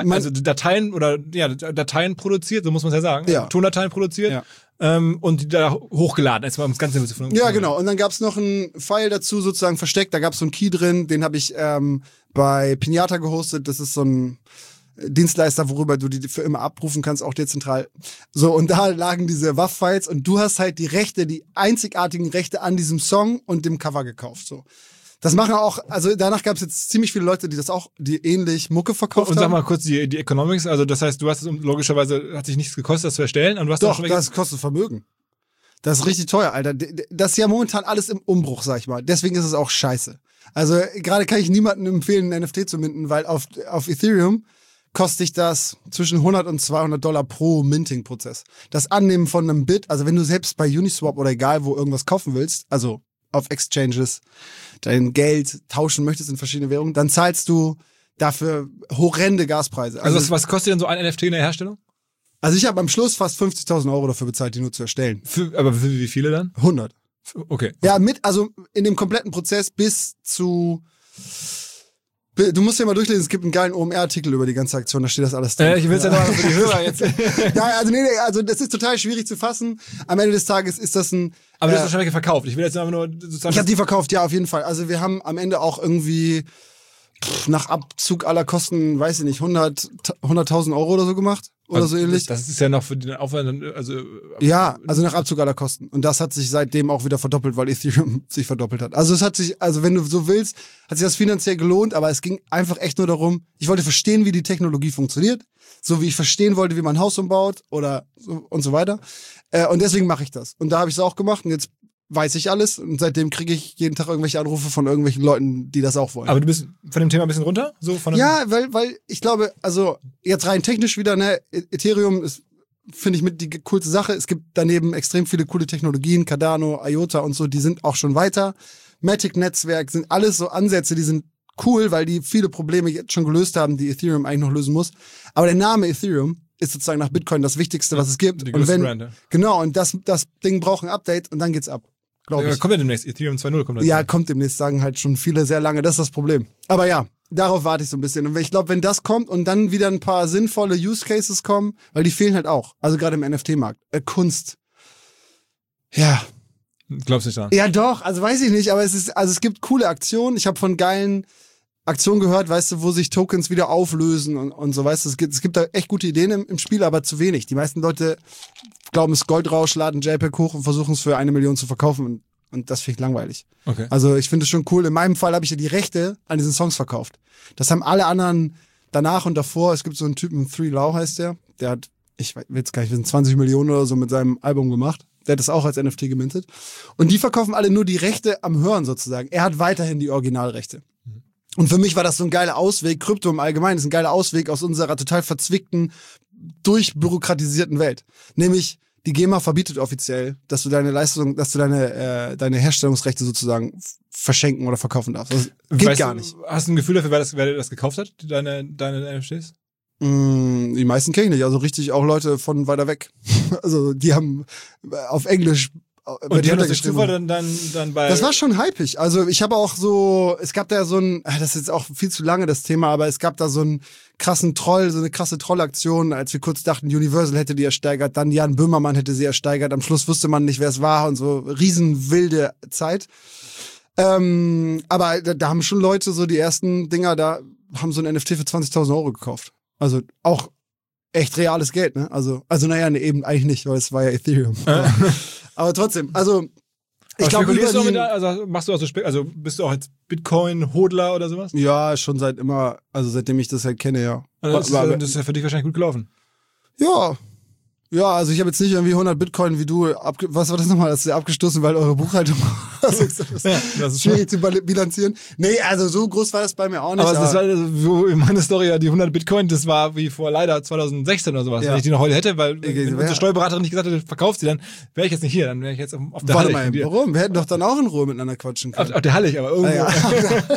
Dateien produziert, so muss man es ja sagen. Ja. Tondateien produziert. Ja. Und die da hochgeladen. Jetzt mal ums Ganze von ja, genau. Und dann gab's noch einen File dazu sozusagen versteckt, da gab's so einen Key drin, den habe ich bei Pinata gehostet, das ist so ein Dienstleister, worüber du die für immer abrufen kannst, auch dezentral. So, und da lagen diese WAV-Files, und du hast halt die einzigartigen Rechte an diesem Song und dem Cover gekauft, so. Das machen auch, also danach gab es jetzt ziemlich viele Leute, die ähnlich Mucke verkauft haben. Und sag mal kurz die Economics, also das heißt, du hast es logischerweise, hat sich nichts gekostet, das zu erstellen. Und du hast Doch, das kostet Vermögen. Das ist richtig teuer, Alter. Das ist ja momentan alles im Umbruch, sag ich mal. Deswegen ist es auch scheiße. Also gerade kann ich niemandem empfehlen, einen NFT zu minten, weil auf Ethereum kostet dich das zwischen $100 und $200 pro Minting-Prozess. Das Annehmen von einem Bit, also wenn du selbst bei Uniswap oder egal wo irgendwas kaufen willst, also auf Exchanges, dein Geld tauschen möchtest in verschiedene Währungen, dann zahlst du dafür horrende Gaspreise. Also was kostet denn so ein NFT in der Herstellung? Also ich habe am Schluss fast 50.000 € dafür bezahlt, die nur zu erstellen. Aber für wie viele dann? 100. Okay. Ja, also in dem kompletten Prozess bis zu... Du musst ja mal durchlesen, es gibt einen geilen OMR-Artikel über die ganze Aktion, da steht das alles drin. Ich will es ja noch für die Hörer jetzt. Ja, also das ist total schwierig zu fassen. Am Ende des Tages ist das ein... Aber du hast wahrscheinlich verkauft. Ich will jetzt einfach nur... Ich habe die verkauft, ja, auf jeden Fall. Also wir haben am Ende auch irgendwie nach Abzug aller Kosten, weiß ich nicht, 100.000 € oder so gemacht. Oder so ähnlich. Das ist ja noch für den Aufwand, also... Ja, also nach Abzug aller Kosten. Und das hat sich seitdem auch wieder verdoppelt, weil Ethereum sich verdoppelt hat. Also wenn du so willst, hat sich das finanziell gelohnt, aber es ging einfach echt nur darum, ich wollte verstehen, wie die Technologie funktioniert, so wie ich verstehen wollte, wie man ein Haus umbaut oder so und so weiter. Und deswegen mache ich das. Und da habe ich es auch gemacht, und jetzt weiß ich alles, und seitdem kriege ich jeden Tag irgendwelche Anrufe von irgendwelchen Leuten, die das auch wollen. Aber du bist von dem Thema ein bisschen runter? Ja, weil ich glaube, also jetzt rein technisch wieder, ne, Ethereum ist, finde ich, mit die coolste Sache. Es gibt daneben extrem viele coole Technologien, Cardano, IOTA und so, die sind auch schon weiter. Matic-Netzwerk sind alles so Ansätze, die sind cool, weil die viele Probleme jetzt schon gelöst haben, die Ethereum eigentlich noch lösen muss. Aber der Name Ethereum ist sozusagen nach Bitcoin das Wichtigste, was es gibt. Die größte Brand, ja. Genau, und das Ding braucht ein Update und dann geht's ab. Ja, kommt ja demnächst, Ethereum 2.0 kommt. Ja, kommt demnächst, sagen halt schon viele sehr lange, das ist das Problem. Aber ja, darauf warte ich so ein bisschen. Und ich glaube, wenn das kommt und dann wieder ein paar sinnvolle Use Cases kommen, weil die fehlen halt auch, also gerade im NFT-Markt. Kunst. Ja. Glaubst du nicht daran? Ja doch, also weiß ich nicht, aber es gibt coole Aktionen. Ich habe von geilen Aktionen gehört, weißt du, wo sich Tokens wieder auflösen und so, weißt du, es gibt da echt gute Ideen im Spiel, aber zu wenig. Die meisten Leute glauben, es ist Goldrausch, laden JPEG hoch und versuchen es für 1 Million zu verkaufen, und das finde ich langweilig. Okay. Also ich finde es schon cool. In meinem Fall habe ich ja die Rechte an diesen Songs verkauft. Das haben alle anderen danach und davor. Es gibt so einen Typen, 3 Law heißt der hat, ich will jetzt gar nicht wissen, 20 Millionen oder so mit seinem Album gemacht. Der hat das auch als NFT gemintet. Und die verkaufen alle nur die Rechte am Hören sozusagen. Er hat weiterhin die Originalrechte. Und für mich war das so ein geiler Ausweg. Krypto im Allgemeinen ist ein geiler Ausweg aus unserer total verzwickten, durchbürokratisierten Welt. Nämlich, die GEMA verbietet offiziell, dass du deine Leistung, dass du deine Herstellungsrechte sozusagen verschenken oder verkaufen darfst. Das geht gar nicht. Hast du ein Gefühl dafür, wer das gekauft hat, deine NFTs? Die meisten kenne ich nicht, also richtig auch Leute von weiter weg. Also die haben auf Englisch und die haben das durch Zufall dann bei... Das war schon hypig. Also ich habe auch so, es gab da so ein, das ist jetzt auch viel zu lange das Thema, aber es gab da so einen krassen Troll, so eine krasse Trollaktion, als wir kurz dachten, Universal hätte die ersteigert, dann Jan Böhmermann hätte sie ersteigert, am Schluss wusste man nicht, wer es war und so, riesenwilde Zeit. Aber da haben schon Leute so die ersten Dinger, da haben so ein NFT für 20.000 € gekauft. Also auch echt reales Geld, ne? Also naja, ne, eben eigentlich nicht, weil es war ja Ethereum. Aber trotzdem, also ich glaube, also machst du auch so also bist du auch als Bitcoin-Hodler oder sowas? Ja, schon seit immer, also seitdem ich das halt kenne, ja. Also das ist ja für dich wahrscheinlich gut gelaufen. Ja, also ich habe jetzt nicht irgendwie 100 Bitcoin wie du, was war das nochmal, das ist ja abgestoßen, weil eure Buchhaltung das ist schwierig zu bilanzieren. Nee, also so groß war das bei mir auch nicht. Aber das war so in meiner Story, ja, die 100 Bitcoin, das war wie vor leider 2016 oder sowas, wenn ich die noch heute hätte, weil wenn unsere Steuerberaterin nicht gesagt hätte, verkauft sie, dann wäre ich jetzt nicht hier, dann wäre ich jetzt auf der Halle. Warte mal, warum? Wir hätten doch dann auch in Ruhe miteinander quatschen können. Auf der Halle, aber irgendwo.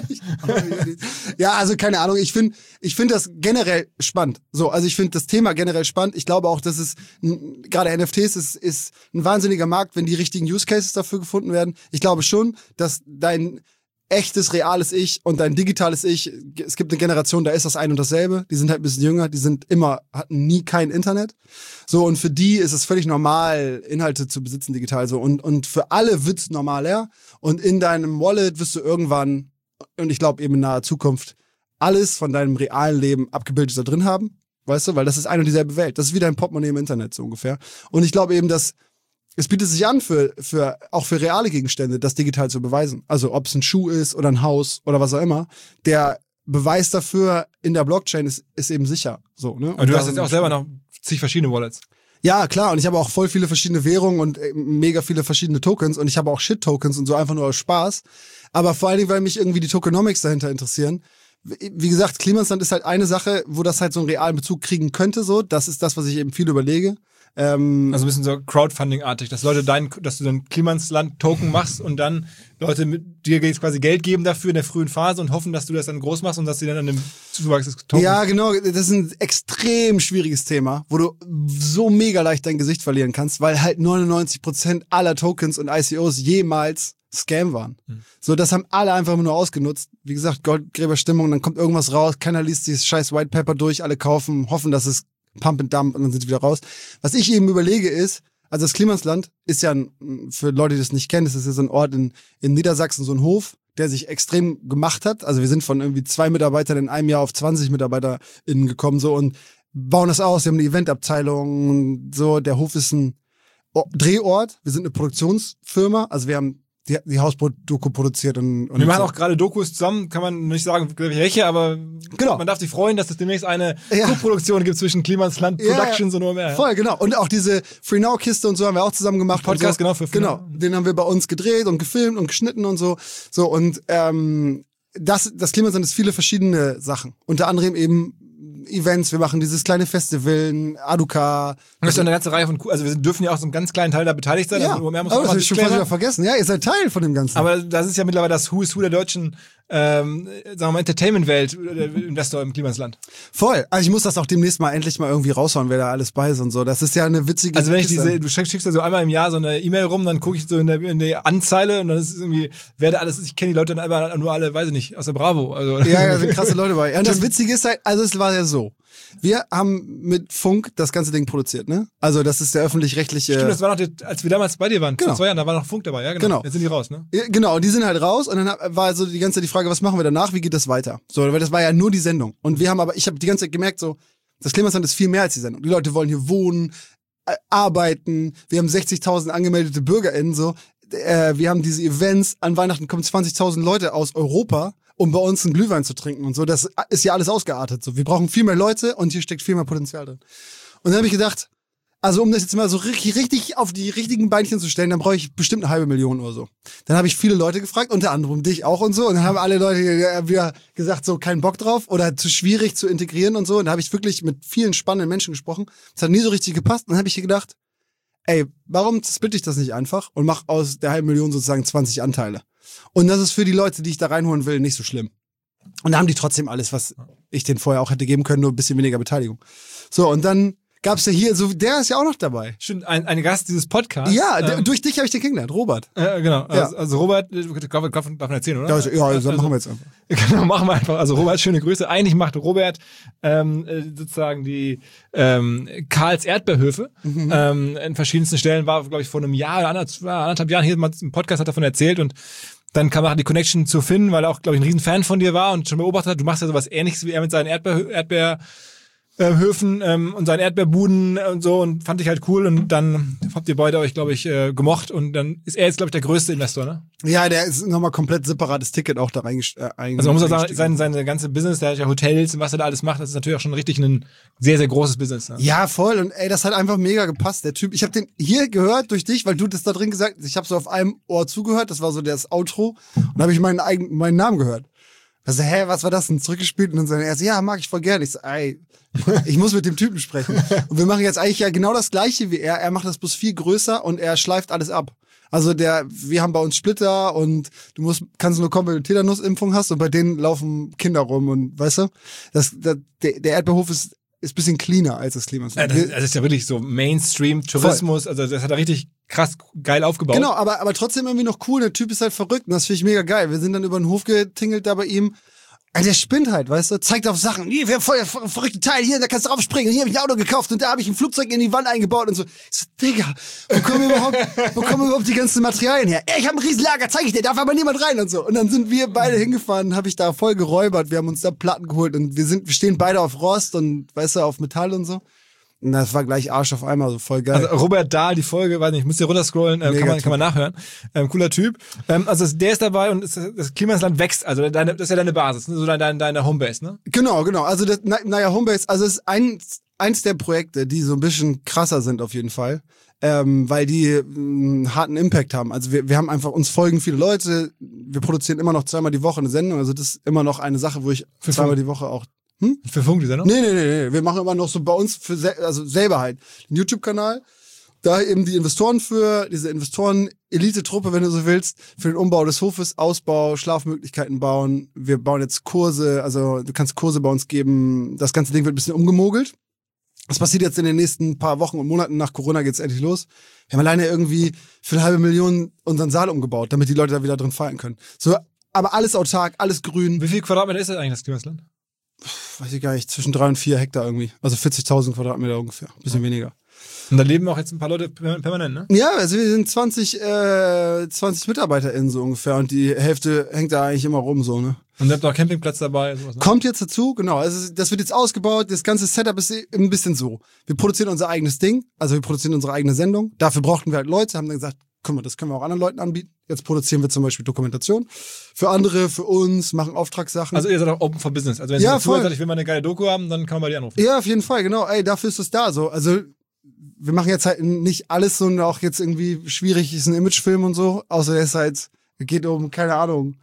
Ja, also keine Ahnung, ich finde das generell spannend. So, also ich finde das Thema generell spannend. Ich glaube auch, dass es gerade NFTs ist ein wahnsinniger Markt, wenn die richtigen Use Cases dafür gefunden werden. Ich glaube schon, dass dein echtes, reales Ich und dein digitales Ich, es gibt eine Generation, da ist das ein und dasselbe, die sind halt ein bisschen jünger, die hatten nie kein Internet. So, und für die ist es völlig normal, Inhalte zu besitzen digital so. Und für alle wird's normaler. Und in deinem Wallet wirst du irgendwann, und ich glaube eben in naher Zukunft, alles von deinem realen Leben abgebildet da drin haben. Weißt du, weil das ist eine und dieselbe Welt. Das ist wie dein Portemonnaie im Internet, so ungefähr. Und ich glaube eben, dass es bietet sich an, auch für reale Gegenstände, das digital zu beweisen. Also, ob es ein Schuh ist oder ein Haus oder was auch immer. Der Beweis dafür in der Blockchain ist eben sicher. So, ne? Und du hast jetzt auch selber noch zig verschiedene Wallets. Ja, klar. Und ich habe auch voll viele verschiedene Währungen und mega viele verschiedene Tokens. Und ich habe auch Shit-Tokens und so einfach nur aus Spaß. Aber vor allen Dingen, weil mich irgendwie die Tokenomics dahinter interessieren. Wie gesagt, Klimasland ist halt eine Sache, wo das halt so einen realen Bezug kriegen könnte, so. Das ist das, was ich eben viel überlege. Also ein bisschen so Crowdfunding-artig, dass du einen Klimasland-Token machst und dann Leute mit dir quasi Geld geben dafür in der frühen Phase und hoffen, dass du das dann groß machst und dass sie dann an dem Zuwachs des Tokens... Ja, genau. Das ist ein extrem schwieriges Thema, wo du so mega leicht dein Gesicht verlieren kannst, weil halt 99% aller Tokens und ICOs jemals Scam waren. So, das haben alle einfach nur ausgenutzt. Wie gesagt, Goldgräberstimmung, dann kommt irgendwas raus, keiner liest dieses scheiß White Paper durch, alle kaufen, hoffen, dass es Pump and Dump und dann sind sie wieder raus. Was ich eben überlege ist, also das Klimasland ist ja, für Leute, die das nicht kennen, das ist ja so ein Ort in Niedersachsen, so ein Hof, der sich extrem gemacht hat. Also wir sind von irgendwie 2 Mitarbeitern in einem Jahr auf 20 MitarbeiterInnen gekommen, so, und bauen das aus. Wir haben eine Eventabteilung, so, der Hof ist ein Drehort. Wir sind eine Produktionsfirma, also wir haben die Hausboot-Doku produziert und wir machen auch gerade Dokus zusammen, kann man nicht sagen, welche, aber genau. Man darf sich freuen, dass es demnächst eine Co-Produktion gibt zwischen Klimasland Productions und OMR. Voll, genau. Und auch diese Free Now-Kiste und so haben wir auch zusammen gemacht. Podcast, so. genau, für Free Now. Genau, den haben wir bei uns gedreht und gefilmt und geschnitten und so. So, und das Klimasland ist viele verschiedene Sachen. Unter anderem eben Events, wir machen dieses kleine Festival, Aduka. Und das ist eine ganze Reihe von, also wir dürfen ja auch so einen ganz kleinen Teil da beteiligt sein. Ja, also OMR muss das habe ich schon fast wieder vergessen. Ja, ihr seid Teil von dem Ganzen. Aber das ist ja mittlerweile das Who is Who der deutschen, sagen wir mal, Entertainment-Welt, der Investor im Klimasland. Voll. Also ich muss das auch demnächst mal endlich mal irgendwie raushauen, wer da alles bei ist und so. Das ist ja eine witzige... Also wenn ich du schickst ja so einmal im Jahr so eine E-Mail rum, dann gucke ich so in der Anzeile und dann ist es irgendwie, wer da alles ist. Ich kenne die Leute dann einfach nur alle, weiß ich nicht, aus der Bravo. Also, ja, da sind krasse Leute bei. Ja, und das Witzige ist halt, also es war ja so. Wir haben mit Funk das ganze Ding produziert, ne? Also das ist der öffentlich-rechtliche... Stimmt, das war noch, als wir damals bei dir waren, genau. Vor 2 Jahren, da war noch Funk dabei, ja genau. Jetzt sind die raus, ne? Ja, genau, die sind halt raus und dann war so die ganze Zeit die Frage, was machen wir danach, wie geht das weiter? So, weil das war ja nur die Sendung. Und ich habe die ganze Zeit gemerkt, so, das Klimasland ist viel mehr als die Sendung. Die Leute wollen hier wohnen, arbeiten, wir haben 60.000 angemeldete BürgerInnen, so. Wir haben diese Events, an Weihnachten kommen 20.000 Leute aus Europa, um bei uns einen Glühwein zu trinken und so. Das ist ja alles ausgeartet. So, wir brauchen viel mehr Leute und hier steckt viel mehr Potenzial drin. Und dann habe ich gedacht, Also um das jetzt mal so richtig auf die richtigen Beinchen zu stellen, dann brauche ich bestimmt 500.000 oder so. Dann habe ich viele Leute gefragt, unter anderem dich auch und so. Und dann haben alle Leute wieder gesagt, so kein Bock drauf oder zu schwierig zu integrieren und so. Und da habe ich wirklich mit vielen spannenden Menschen gesprochen. Das hat nie so richtig gepasst. Und dann habe ich gedacht, ey, warum splitte ich das nicht einfach und mache aus der 500.000 sozusagen 20 Anteile? Und das ist für die Leute, die ich da reinholen will, nicht so schlimm. Und da haben die trotzdem alles, was ich denen vorher auch hätte geben können, nur ein bisschen weniger Beteiligung. So, und dann gab's ja hier, so der ist ja auch noch dabei. Stimmt, ein Gast dieses Podcasts. Ja, durch dich habe ich den kennengelernt, Robert. Genau, Ja. also Robert, darf man erzählen, oder? Ja, das machen wir jetzt einfach. Genau, machen wir einfach. Also Robert, schöne Grüße. Eigentlich macht Robert sozusagen die Karls Erdbeerhöfe in verschiedensten Stellen. War, glaube ich, vor einem Jahr oder anderthalb Jahren hier mal im Podcast hat davon erzählt und dann kam nachher die Connection zu Finn, weil er auch, glaube ich, ein Riesen-Fan von dir war und schon beobachtet hat, du machst ja sowas Ähnliches wie er mit seinen Erdbeerhöfen und seinen Erdbeerbuden und so und fand ich halt cool und dann habt ihr beide euch, glaube ich, gemocht und dann ist er jetzt, glaube ich, der größte Investor, ne? Ja, der ist nochmal komplett separates Ticket auch da reingestiegen. Also man muss auch sagen, seine ganze Business, der hat ja Hotels und was er da alles macht, das ist natürlich auch schon richtig ein sehr, sehr großes Business. Ne? Ja, voll. Und ey, das hat einfach mega gepasst, der Typ. Ich habe den hier gehört durch dich, weil du das da drin gesagt hast. Ich habe so auf einem Ohr zugehört, das war so das Outro. Und habe ich meinen Namen gehört. Also, was war das denn? Zurückgespielt und dann so, er so, ja, mag ich voll gerne. Ich so, ey, ich muss mit dem Typen sprechen. Und wir machen jetzt eigentlich ja genau das Gleiche wie er. Er macht das bloß viel größer und er schleift alles ab. Also wir haben bei uns Splitter und kannst nur kommen, wenn du Tetanusimpfung hast und bei denen laufen Kinder rum und weißt du, der Erdbeerhof ist ein bisschen cleaner als das Klima. Das ist ja wirklich so Mainstream-Tourismus, also das hat er richtig krass geil aufgebaut. Genau, aber trotzdem irgendwie noch cool, der Typ ist halt verrückt und das finde ich mega geil. Wir sind dann über den Hof getingelt da bei ihm. Der spinnt halt, weißt du, zeigt auf Sachen. Hier, wir haben voll verrückte Teil, hier, da kannst du draufspringen. Hier habe ich ein Auto gekauft und da habe ich ein Flugzeug in die Wand eingebaut und so. Ich so, Digga, wo kommen überhaupt die ganzen Materialien her? Ey, ich habe ein Riesenlager, zeig ich dir, darf aber niemand rein und so. Und dann sind wir beide hingefahren, habe ich da voll geräubert. Wir haben uns da Platten geholt und wir stehen beide auf Rost und, weißt du, auf Metall und so. Und das war gleich Arsch auf einmal, so voll geil. Also Robert Dahl, die Folge, weiß nicht, ich muss hier runterscrollen, kann man nachhören. Cooler Typ. Also der ist dabei und das Klimasland wächst, also das ist ja deine Basis, ne? So deine Homebase, ne? Genau. Also das, Homebase, also es ist eins der Projekte, die so ein bisschen krasser sind auf jeden Fall. Weil die einen harten Impact haben. Also wir haben einfach, uns folgen viele Leute, wir produzieren immer noch 2-mal die Woche eine Sendung, also das ist immer noch eine Sache, wo ich 2-mal die Woche auch Für Funk, die Sendung? Nee. Wir machen immer noch so bei uns also selber halt einen YouTube-Kanal. Da eben die Investoren diese Investoren-Elite-Truppe, wenn du so willst, für den Umbau des Hofes, Ausbau, Schlafmöglichkeiten bauen. Wir bauen jetzt Kurse, also du kannst Kurse bei uns geben. Das ganze Ding wird ein bisschen umgemogelt. Das passiert jetzt in den nächsten paar Wochen und Monaten. Nach Corona geht's endlich los. Wir haben alleine irgendwie für 500.000 unseren Saal umgebaut, damit die Leute da wieder drin feiern können. So, aber alles autark, alles grün. Wie viel Quadratmeter ist das eigentlich, das Klimasland? Weiß ich gar nicht, zwischen 3 und 4 Hektar irgendwie. Also 40.000 Quadratmeter ungefähr. Ein bisschen weniger. Und da leben auch jetzt ein paar Leute permanent, ne? Ja, also wir sind 20 MitarbeiterInnen so ungefähr und die Hälfte hängt da eigentlich immer rum so, ne? Und ihr habt auch Campingplatz dabei, sowas, ne? Kommt jetzt dazu, genau. Also das wird jetzt ausgebaut, das ganze Setup ist ein bisschen so. Wir produzieren unser eigenes Ding, also wir produzieren unsere eigene Sendung. Dafür brauchten wir halt Leute, haben dann gesagt, guck mal, das können wir auch anderen Leuten anbieten. Jetzt produzieren wir zum Beispiel Dokumentation. Für andere, für uns, machen Auftragssachen. Also ihr seid auch open for business. Also wenn ihr sagt, ich will mal eine geile Doku haben, dann kann man bei dir anrufen. Ja, auf jeden Fall, genau. Ey, dafür ist es da so. Also wir machen jetzt halt nicht alles so und auch jetzt irgendwie schwierig ist ein Imagefilm und so. Außer es halt, geht um, keine Ahnung,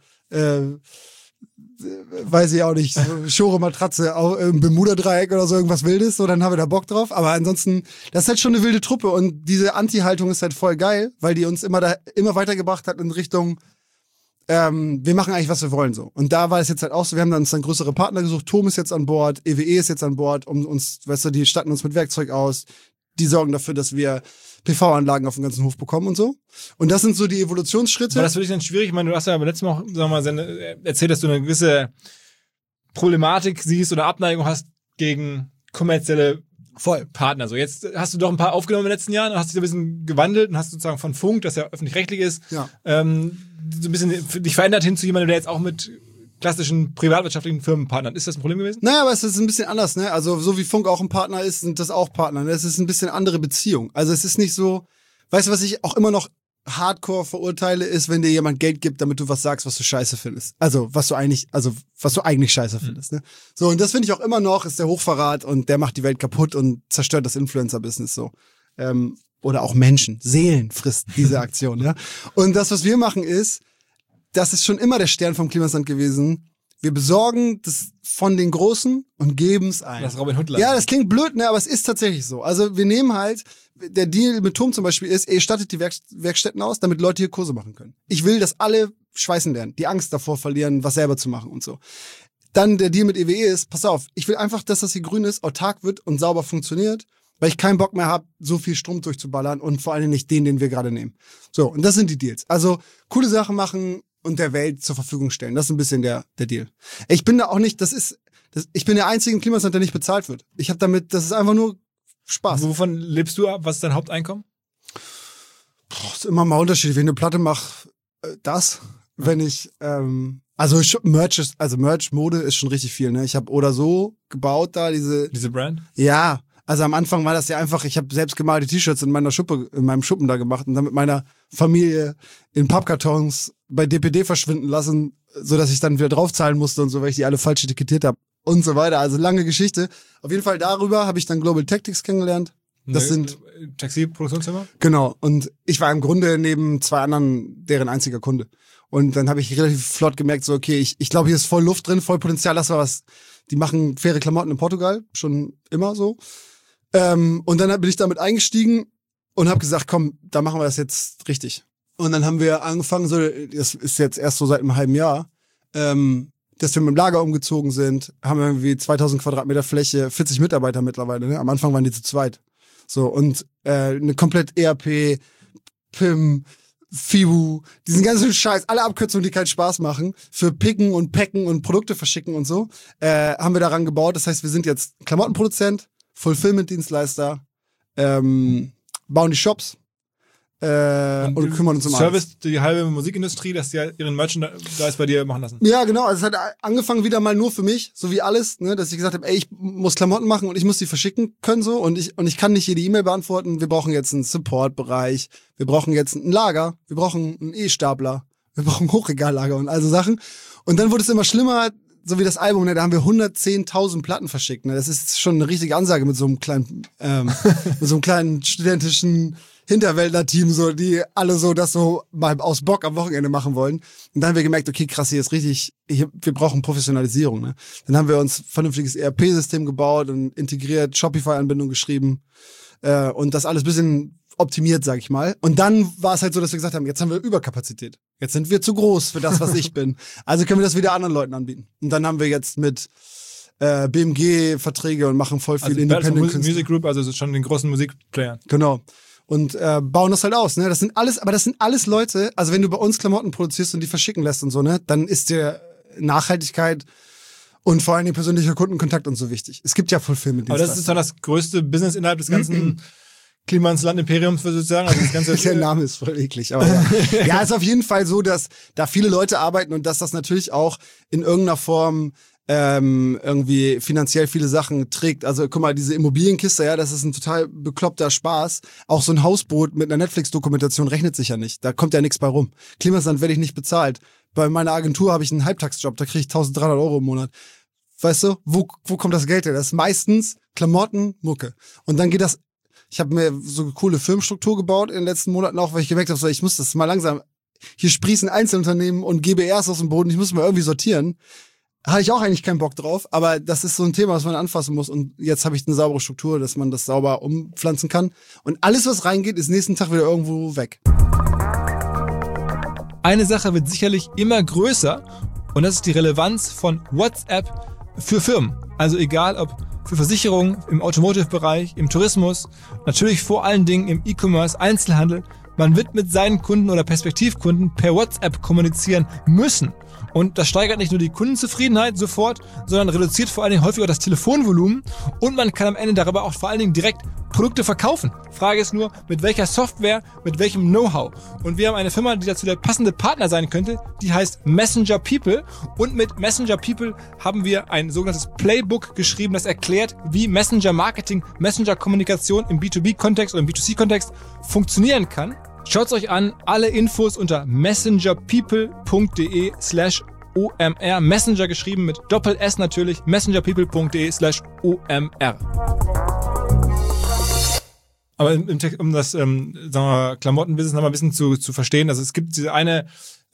weiß ich auch nicht, so Schore Matratze, Bermuda-Dreieck oder so, irgendwas Wildes, so, dann haben wir da Bock drauf. Aber ansonsten, das ist halt schon eine wilde Truppe und diese Anti-Haltung ist halt voll geil, weil die uns immer weitergebracht hat in Richtung, wir machen eigentlich, was wir wollen, so. Und da war es jetzt halt auch so, wir haben uns dann größere Partner gesucht, Tom ist jetzt an Bord, EWE ist jetzt an Bord, um uns, weißt du, die statten uns mit Werkzeug aus, die sorgen dafür, dass wir PV-Anlagen auf dem ganzen Hof bekommen und so. Und das sind so die Evolutionsschritte. War das für dich dann schwierig? Ich meine, du hast ja beim letzten Mal auch, sagen wir mal, erzählt, dass du eine gewisse Problematik siehst oder Abneigung hast gegen kommerzielle Partner. So, jetzt hast du doch ein paar aufgenommen in den letzten Jahren, hast dich ein bisschen gewandelt und hast sozusagen von Funk, das ja öffentlich-rechtlich ist, ja. So ein bisschen dich verändert hin zu jemandem, der jetzt auch mit klassischen privatwirtschaftlichen Firmenpartnern. Ist das ein Problem gewesen? Naja, aber es ist ein bisschen anders, ne? Also so wie Funk auch ein Partner ist, sind das auch Partner. Ne? Es ist ein bisschen andere Beziehung. Also es ist nicht so, weißt du, was ich auch immer noch hardcore verurteile, ist, wenn dir jemand Geld gibt, damit du was sagst, was du scheiße findest. Also was du eigentlich scheiße findest. Ne? So, und das finde ich auch immer noch, ist der Hochverrat und der macht die Welt kaputt und zerstört das Influencer-Business so. Oder auch Menschen, Seelen frisst diese Aktion. Ja? Und das, was wir machen ist, das ist schon immer der Stern vom Klimasland gewesen. Wir besorgen das von den Großen und geben es ein. Das Robin Hood. Ja, das klingt blöd, ne, aber es ist tatsächlich so. Also wir nehmen halt, der Deal mit TUM zum Beispiel ist, ihr stattet die Werkstätten aus, damit Leute hier Kurse machen können. Ich will, dass alle schweißen lernen, die Angst davor verlieren, was selber zu machen und so. Dann der Deal mit EWE ist, pass auf, ich will einfach, dass das hier grün ist, autark wird und sauber funktioniert, weil ich keinen Bock mehr habe, so viel Strom durchzuballern und vor allem nicht den wir gerade nehmen. So, und das sind die Deals. Also coole Sachen machen und der Welt zur Verfügung stellen. Das ist ein bisschen der Deal. Ich bin da auch nicht, ich bin der einzige im Klimasland, der nicht bezahlt wird. Ich habe damit, das ist einfach nur Spaß. Wovon lebst du ab? Was ist dein Haupteinkommen? Ist immer mal unterschiedlich. Wenn ich eine Platte mache, wenn ich, Merch, Mode ist schon richtig viel, ne? Ich habe oder so gebaut da, diese Brand? Ja, also am Anfang war das ja einfach, ich habe selbst gemalte T-Shirts in meinem Schuppen da gemacht und dann mit meiner Familie in Pappkartons bei DPD verschwinden lassen, so dass ich dann wieder draufzahlen musste und so, weil ich die alle falsch etikettiert habe und so weiter. Also lange Geschichte. Auf jeden Fall darüber habe ich dann Global Tactics kennengelernt. Das sind Taxi-Produktionsfirma? Genau. Und ich war im Grunde neben 2 anderen deren einziger Kunde. Und dann habe ich relativ flott gemerkt, so okay, ich glaube, hier ist voll Luft drin, voll Potenzial, das war was. Die machen faire Klamotten in Portugal, schon immer so. Und dann bin ich damit eingestiegen und habe gesagt, komm, da machen wir das jetzt richtig. Und dann haben wir angefangen, so, das ist jetzt erst so seit einem halben Jahr, dass wir mit dem Lager umgezogen sind, haben irgendwie 2000 Quadratmeter Fläche, 40 Mitarbeiter mittlerweile, ne? Am Anfang waren die zu zweit. So, und eine komplett ERP, PIM, FIBU, diesen ganzen Scheiß, alle Abkürzungen, die keinen Spaß machen, für Picken und Packen und Produkte verschicken und so, haben wir daran gebaut. Das heißt, wir sind jetzt Klamottenproduzent, Fulfillment-Dienstleister, bauen die Shops und kümmern uns um alles. Service die halbe Musikindustrie, dass die ihren Merchandise bei dir machen lassen. Ja, genau. Also es hat angefangen wieder mal nur für mich, so wie alles, ne, dass ich gesagt habe, ey, ich muss Klamotten machen und ich muss die verschicken können so und ich kann nicht jede E-Mail beantworten. Wir brauchen jetzt einen Support-Bereich, wir brauchen jetzt ein Lager, wir brauchen einen E-Stapler, wir brauchen ein Hochregallager und also Sachen. Und dann wurde es immer schlimmer, so wie das Album, ne, da haben wir 110.000 Platten verschickt. Ne, das ist schon eine richtige Ansage mit so einem kleinen, mit so einem kleinen studentischen Hinterwäldler-Team, so, die alle so das so mal aus Bock am Wochenende machen wollen. Und dann haben wir gemerkt, okay, krass, hier ist richtig, wir brauchen Professionalisierung, ne. Dann haben wir uns ein vernünftiges ERP-System gebaut und integriert, Shopify-Anbindung geschrieben, und das alles ein bisschen optimiert, sag ich mal. Und dann war es halt so, dass wir gesagt haben, jetzt haben wir Überkapazität. Jetzt sind wir zu groß für das, was ich bin. Also können wir das wieder anderen Leuten anbieten. Und dann haben wir jetzt mit BMG Verträge und machen voll viel also Independent Music Group, also schon den großen Musikplayern. Genau. Und bauen das halt aus, ne? Das sind alles Leute, also wenn du bei uns Klamotten produzierst und die verschicken lässt und so, ne, dann ist dir Nachhaltigkeit und vor allem persönlicher Kundenkontakt und so wichtig. Es gibt ja Fulfillment. Aber das ist dann das größte Business innerhalb des ganzen Klimansland-Imperiums, würde ich sagen. Also das ganze der Name ist voll eklig, aber ja. Ja, ist auf jeden Fall so, dass da viele Leute arbeiten und dass das natürlich auch in irgendeiner Form irgendwie finanziell viele Sachen trägt. Also guck mal, diese Immobilienkiste, ja, das ist ein total bekloppter Spaß. Auch so ein Hausboot mit einer Netflix-Dokumentation rechnet sich ja nicht. Da kommt ja nichts bei rum. Klimasland werde ich nicht bezahlt. Bei meiner Agentur habe ich einen Halbtagsjob, da kriege ich 1.300 € im Monat. Weißt du, wo kommt das Geld her? Das ist meistens Klamotten, Mucke. Und dann geht das, ich habe mir so eine coole Firmenstruktur gebaut in den letzten Monaten auch, weil ich gemerkt habe, so, ich muss das mal langsam, hier sprießen Einzelunternehmen und GBRs aus dem Boden, ich muss mal irgendwie sortieren. Hatte ich auch eigentlich keinen Bock drauf, aber das ist so ein Thema, was man anfassen muss und jetzt habe ich eine saubere Struktur, dass man das sauber umpflanzen kann und alles, was reingeht, ist nächsten Tag wieder irgendwo weg. Eine Sache wird sicherlich immer größer und das ist die Relevanz von WhatsApp für Firmen. Also egal ob für Versicherungen, im Automotive-Bereich, im Tourismus, natürlich vor allen Dingen im E-Commerce, Einzelhandel. Man wird mit seinen Kunden oder Perspektivkunden per WhatsApp kommunizieren müssen. Und das steigert nicht nur die Kundenzufriedenheit sofort, sondern reduziert vor allen Dingen häufig auch das Telefonvolumen und man kann am Ende darüber auch vor allen Dingen direkt Produkte verkaufen. Frage ist nur, mit welcher Software, mit welchem Know-how. Und wir haben eine Firma, die dazu der passende Partner sein könnte, die heißt Messenger People. Und mit Messenger People haben wir ein sogenanntes Playbook geschrieben, das erklärt, wie Messenger Marketing, Messenger Kommunikation im B2B-Kontext oder im B2C-Kontext funktionieren kann. Schaut's euch an, alle Infos unter messengerpeople.de/OMR. Messenger geschrieben mit Doppel-S natürlich, messengerpeople.de/OMR. Aber um das, sagen wir, Klamottenbusiness noch mal ein bisschen zu verstehen, also es gibt diese eine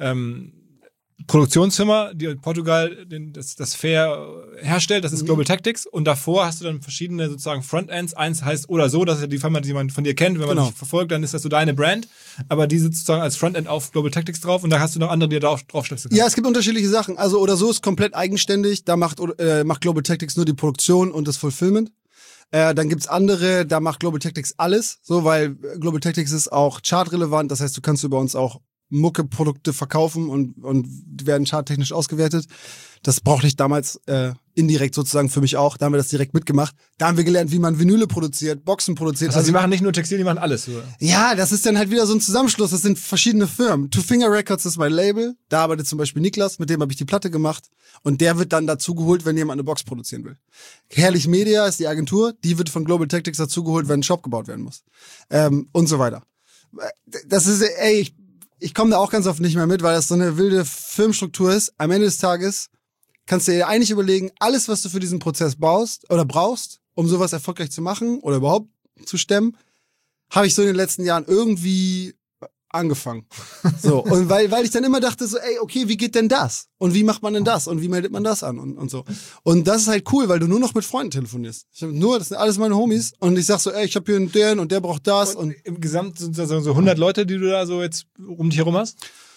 Produktionsfirma, die in Portugal das Fair herstellt, das ist Global Tactics, und davor hast du dann verschiedene sozusagen Frontends, eins heißt oder so, das ist ja die Firma, die man von dir kennt, wenn man dich verfolgt, dann ist das so deine Brand, aber die sitzt sozusagen als Frontend auf Global Tactics drauf und da hast du noch andere, die da draufschlägst. Ja, es gibt unterschiedliche Sachen, also oder so ist komplett eigenständig, da macht Global Tactics nur die Produktion und das Fulfillment. Dann gibt's andere, da macht Global Tactics alles, so, weil Global Tactics ist auch chartrelevant, das heißt, du kannst über uns auch Mucke-Produkte verkaufen und die werden charttechnisch ausgewertet. Das brauchte ich damals indirekt sozusagen für mich auch. Da haben wir das direkt mitgemacht. Da haben wir gelernt, wie man Vinyle produziert, Boxen produziert. Also die machen nicht nur Textil, die machen alles, oder? Ja, das ist dann halt wieder so ein Zusammenschluss. Das sind verschiedene Firmen. Two Finger Records ist mein Label. Da arbeitet zum Beispiel Niklas, mit dem habe ich die Platte gemacht. Und der wird dann dazugeholt, wenn jemand eine Box produzieren will. Herrlich Media ist die Agentur. Die wird von Global Tactics dazugeholt, wenn ein Shop gebaut werden muss. Und so weiter. Das ist, ich komme da auch ganz oft nicht mehr mit, weil das so eine wilde Firmenstruktur ist. Am Ende des Tages kannst du dir eigentlich überlegen, alles, was du für diesen Prozess baust oder brauchst, um sowas erfolgreich zu machen oder überhaupt zu stemmen, habe ich so in den letzten Jahren irgendwie angefangen. So. Und weil ich dann immer dachte so, okay, wie geht denn das? Und wie macht man denn das? Und wie meldet man das an? Und so. Und das ist halt cool, weil du nur noch mit Freunden telefonierst. Das sind alles meine Homies. Und ich sag so, ich habe hier einen den und der braucht das. Und im Gesamt sind das so 100 Leute, die du da so jetzt um dich herum hast?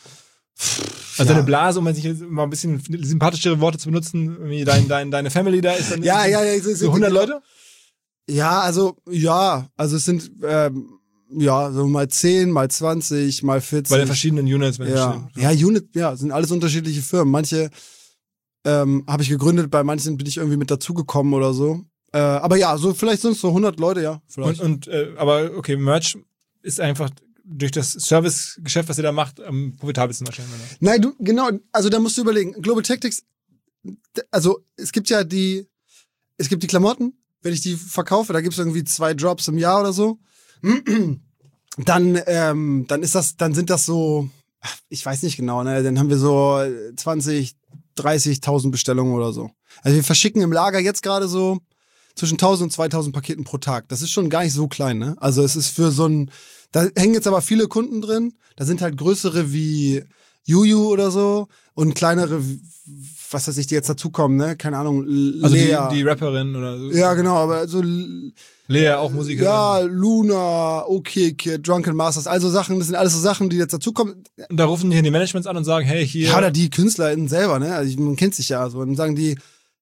Also eine Blase, um sich mal ein bisschen sympathischere Worte zu benutzen, wie deine Family da ist dann so 100 Leute? Also es sind so mal 10, mal 20, mal 40. Bei den verschiedenen Units. Sind alles unterschiedliche Firmen. Manche habe ich gegründet, bei manchen bin ich irgendwie mit dazugekommen oder so. Aber ja, so vielleicht sind es so 100 Leute, ja. Vielleicht. Aber okay, Merch ist einfach durch das Servicegeschäft, was ihr da macht, am profitabelsten wahrscheinlich. Oder? Nein, genau, also da musst du überlegen. Global Tactics, also es gibt die Klamotten, wenn ich die verkaufe, da gibt es irgendwie 2 Drops im Jahr oder so. Dann sind das so, ich weiß nicht genau, ne, dann haben wir so 20, 30.000 Bestellungen oder so. Also wir verschicken im Lager jetzt gerade so zwischen 1.000 und 2.000 Paketen pro Tag. Das ist schon gar nicht so klein, ne? Also es ist für da hängen jetzt aber viele Kunden drin. Da sind halt größere wie Juju oder so und kleinere, was weiß ich, die jetzt dazukommen, ne? Keine Ahnung, also Lea. Die Rapperin oder so. Ja, genau, aber so Lea auch Musikerin. Ja, Luna, Okay Kid, Drunken Masters, also Sachen, das sind alles so Sachen, die jetzt dazukommen. Und da rufen die Managements an und sagen, hey, hier. Ja, oder die KünstlerInnen selber, ne? Also man kennt sich ja so. Und dann sagen die,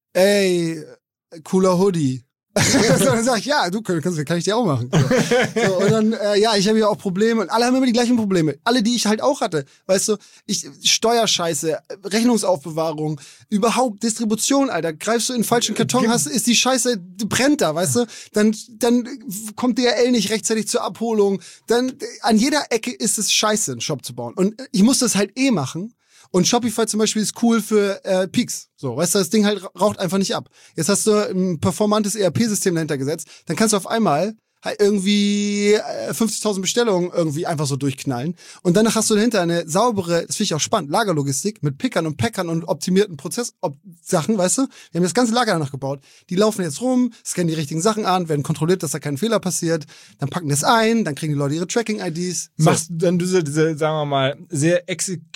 cooler Hoodie. So, dann sag ich, ja, kann ich dir auch machen. So, und dann, ich habe ja auch Probleme. Und alle haben immer die gleichen Probleme. Alle, die ich halt auch hatte. Weißt du, Steuerscheiße, Rechnungsaufbewahrung, überhaupt Distribution, Alter. Greifst du in den falschen Karton, ist die Scheiße, brennt da, weißt du? Dann kommt DHL nicht rechtzeitig zur Abholung. Dann, an jeder Ecke ist es scheiße, einen Shop zu bauen. Und ich muss das halt machen. Und Shopify zum Beispiel ist cool für Peaks. So, weißt du, das Ding halt raucht einfach nicht ab. Jetzt hast du ein performantes ERP-System dahinter gesetzt, dann kannst du auf einmal halt irgendwie 50.000 Bestellungen irgendwie einfach so durchknallen. Und danach hast du dahinter eine saubere, das finde ich auch spannend, Lagerlogistik mit Pickern und Packern und optimierten Prozesssachen, weißt du? Wir haben das ganze Lager danach gebaut. Die laufen jetzt rum, scannen die richtigen Sachen an, werden kontrolliert, dass da kein Fehler passiert, dann packen das ein, dann kriegen die Leute ihre Tracking-IDs. So. Machst du dann diese, sagen wir mal, sehr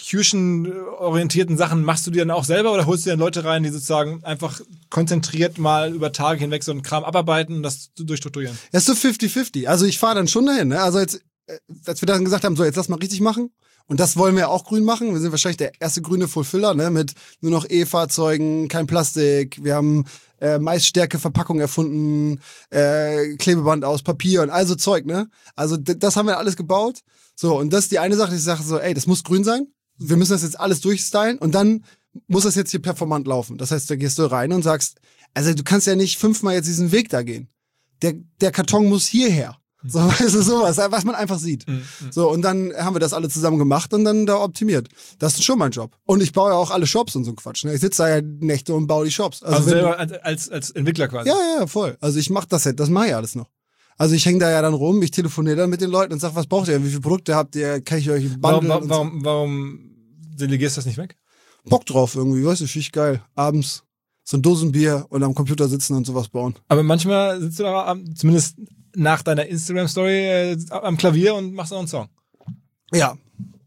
execution-orientierten Sachen, machst du die dann auch selber oder holst du dann Leute rein, die sozusagen einfach konzentriert mal über Tage hinweg so einen Kram abarbeiten und das durchstrukturieren? Das ist so 50-50. Also ich fahre dann schon dahin. Ne? Also jetzt, als wir dann gesagt haben, so jetzt lass mal richtig machen. Und das wollen wir auch grün machen. Wir sind wahrscheinlich der erste grüne Fulfiller, ne? Mit nur noch E-Fahrzeugen, kein Plastik. Wir haben Maisstärke-Verpackung erfunden, Klebeband aus Papier und all so Zeug. Ne? Also das haben wir alles gebaut. So, und das ist die eine Sache, die ich sage so, das muss grün sein. Wir müssen das jetzt alles durchstylen und dann muss das jetzt hier performant laufen. Das heißt, da gehst du rein und sagst, also du kannst ja nicht 5-mal jetzt diesen Weg da gehen. Der Karton muss hierher. So, weißt du, sowas, was man einfach sieht. So, und dann haben wir das alle zusammen gemacht und dann da optimiert. Das ist schon mein Job. Und ich baue ja auch alle Shops und so ein Quatsch. Ne? Ich sitze da ja Nächte und baue die Shops. Also selber als Entwickler quasi? Ja, voll. Also ich mache das mache ich alles noch. Also ich hänge da ja dann rum, ich telefoniere dann mit den Leuten und sag, was braucht ihr, wie viele Produkte habt ihr, kann ich euch bundeln? Warum delegierst du das nicht weg? Bock drauf irgendwie, weißt du, finde ich geil. Abends so ein Dosenbier und am Computer sitzen und sowas bauen. Aber manchmal sitzt du da, zumindest nach deiner Instagram-Story am Klavier und machst noch einen Song. Ja.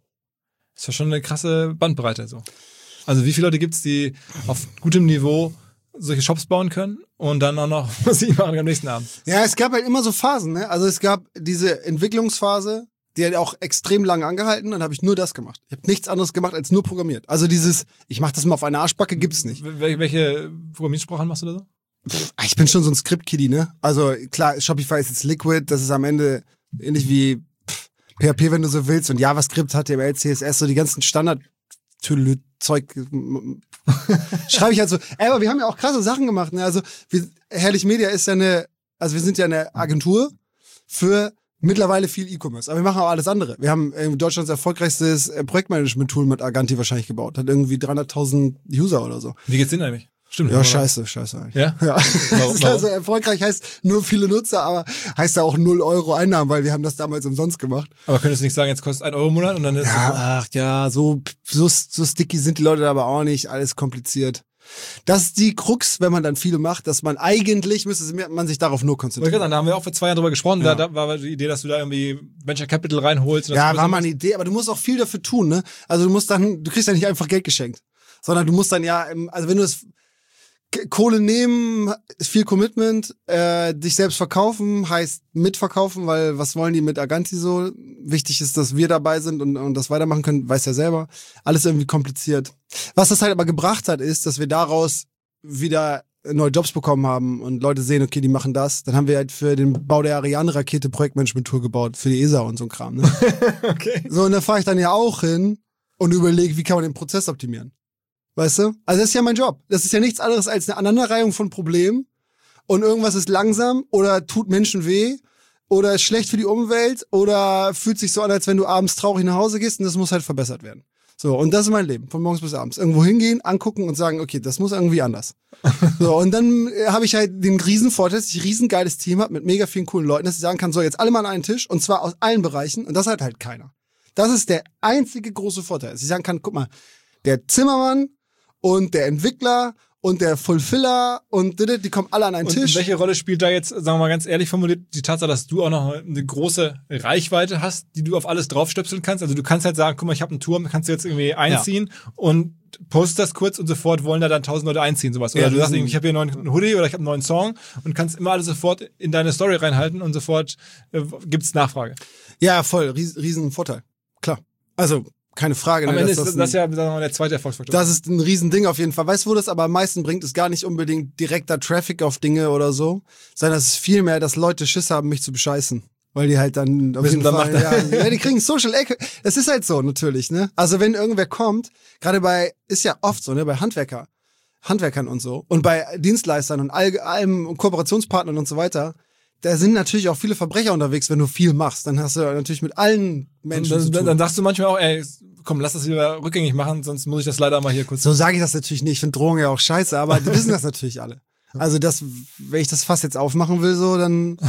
Das ist ja schon eine krasse Bandbreite so. Also wie viele Leute gibt's, die auf gutem Niveau solche Shops bauen können und dann auch noch Musik machen am nächsten Abend? Ja, es gab halt immer so Phasen, ne? Also es gab diese Entwicklungsphase, die hat auch extrem lange angehalten, dann habe ich nur das gemacht. Ich habe nichts anderes gemacht als nur programmiert. Also dieses, ich mache das mal auf eine Arschbacke, gibt's nicht. Welche Programmiersprachen machst du da so? Ich bin schon so ein Script-Kiddie, ne? Also klar, Shopify ist jetzt Liquid, das ist am Ende ähnlich wie PHP, wenn du so willst, und JavaScript, HTML, CSS, so die ganzen Standard-Zeug schreibe ich halt so. Aber wir haben ja auch krasse Sachen gemacht, ne? Also Herrlich Media ist ja wir sind ja eine Agentur für mittlerweile viel E-Commerce, aber wir machen auch alles andere. Wir haben Deutschlands erfolgreichstes Projektmanagement-Tool mit Arganti wahrscheinlich gebaut. Hat irgendwie 300.000 User oder so. Wie geht's denen eigentlich? Stimmt. Ja, scheiße eigentlich. Ja? Ja. Warum? Also erfolgreich heißt nur viele Nutzer, aber heißt ja auch 0 Euro Einnahmen, weil wir haben das damals umsonst gemacht. Aber könntest du nicht sagen, jetzt kostet 1 Euro im Monat und dann ist So sticky sind die Leute aber auch nicht, alles kompliziert. Das ist die Krux, wenn man dann viel macht, dass man eigentlich, müsste man sich darauf nur konzentrieren. Da haben wir auch vor 2 Jahren drüber gesprochen, Ja. da war die Idee, dass du da irgendwie Venture Capital reinholst. Und Ja, das war mal eine Idee, aber du musst auch viel dafür tun, ne? Also du kriegst ja nicht einfach Geld geschenkt, sondern du musst dann also wenn du es Kohle nehmen, ist viel Commitment, dich selbst verkaufen heißt mitverkaufen, weil was wollen die mit Arganti so? Wichtig ist, dass wir dabei sind und das weitermachen können, weiß ja selber. Alles irgendwie kompliziert. Was das halt aber gebracht hat, ist, dass wir daraus wieder neue Jobs bekommen haben und Leute sehen, okay, die machen das. Dann haben wir halt für den Bau der Ariane-Rakete Projektmanagement-Tour gebaut, für die ESA und so ein Kram. Ne? Okay. So, und da fahre ich dann ja auch hin und überlege, wie kann man den Prozess optimieren. Weißt du? Also das ist ja mein Job. Das ist ja nichts anderes als eine Aneinanderreihung von Problemen und irgendwas ist langsam oder tut Menschen weh oder ist schlecht für die Umwelt oder fühlt sich so an, als wenn du abends traurig nach Hause gehst und das muss halt verbessert werden. So, und das ist mein Leben, von morgens bis abends. Irgendwo hingehen, angucken und sagen, okay, das muss irgendwie anders. So, und dann habe ich halt den Riesenvorteil, dass ich ein riesengeiles Team habe mit mega vielen coolen Leuten, dass ich sagen kann, so, jetzt alle mal an einen Tisch und zwar aus allen Bereichen und das hat halt keiner. Das ist der einzige große Vorteil, dass ich sagen kann, guck mal, der Zimmermann und der Entwickler und der Fulfiller und die kommen alle an einen Tisch. Und welche Rolle spielt da jetzt, sagen wir mal ganz ehrlich formuliert, die Tatsache, dass du auch noch eine große Reichweite hast, die du auf alles draufstöpseln kannst? Also du kannst halt sagen, guck mal, ich habe einen Turm, kannst du jetzt irgendwie einziehen und postest das kurz und sofort wollen da dann 1000 Leute einziehen, sowas. Oder du sagst irgendwie, ich habe hier einen neuen Hoodie oder ich habe einen neuen Song und kannst immer alles sofort in deine Story reinhalten und sofort gibt's Nachfrage. Ja, voll, riesen Vorteil. Klar. Also, keine Frage. Am Ne, Ende ist das ja sagen wir mal, der zweite Erfolgsfaktor. Das ist ein Riesending auf jeden Fall. Weißt du, wo das aber am meisten bringt? Ist gar nicht unbedingt direkter Traffic auf Dinge oder so, sondern es ist vielmehr, dass Leute Schiss haben, mich zu bescheißen. Weil die halt dann auf jeden Fall, die kriegen Social Ecke. Das ist halt so, natürlich, ne? Also wenn irgendwer kommt, gerade ist ja oft so, ne, bei Handwerkern und so und bei Dienstleistern und allem Kooperationspartnern und so weiter, da sind natürlich auch viele Verbrecher unterwegs, wenn du viel machst. Dann hast du natürlich mit allen Menschen zu tun. Dann sagst du manchmal auch, ey, komm, lass das lieber rückgängig machen, sonst muss ich das leider mal hier kurz... So sage ich das natürlich nicht. Ich finde Drohungen ja auch scheiße, aber die wissen das natürlich alle. Also wenn ich das Fass jetzt aufmachen will, so, dann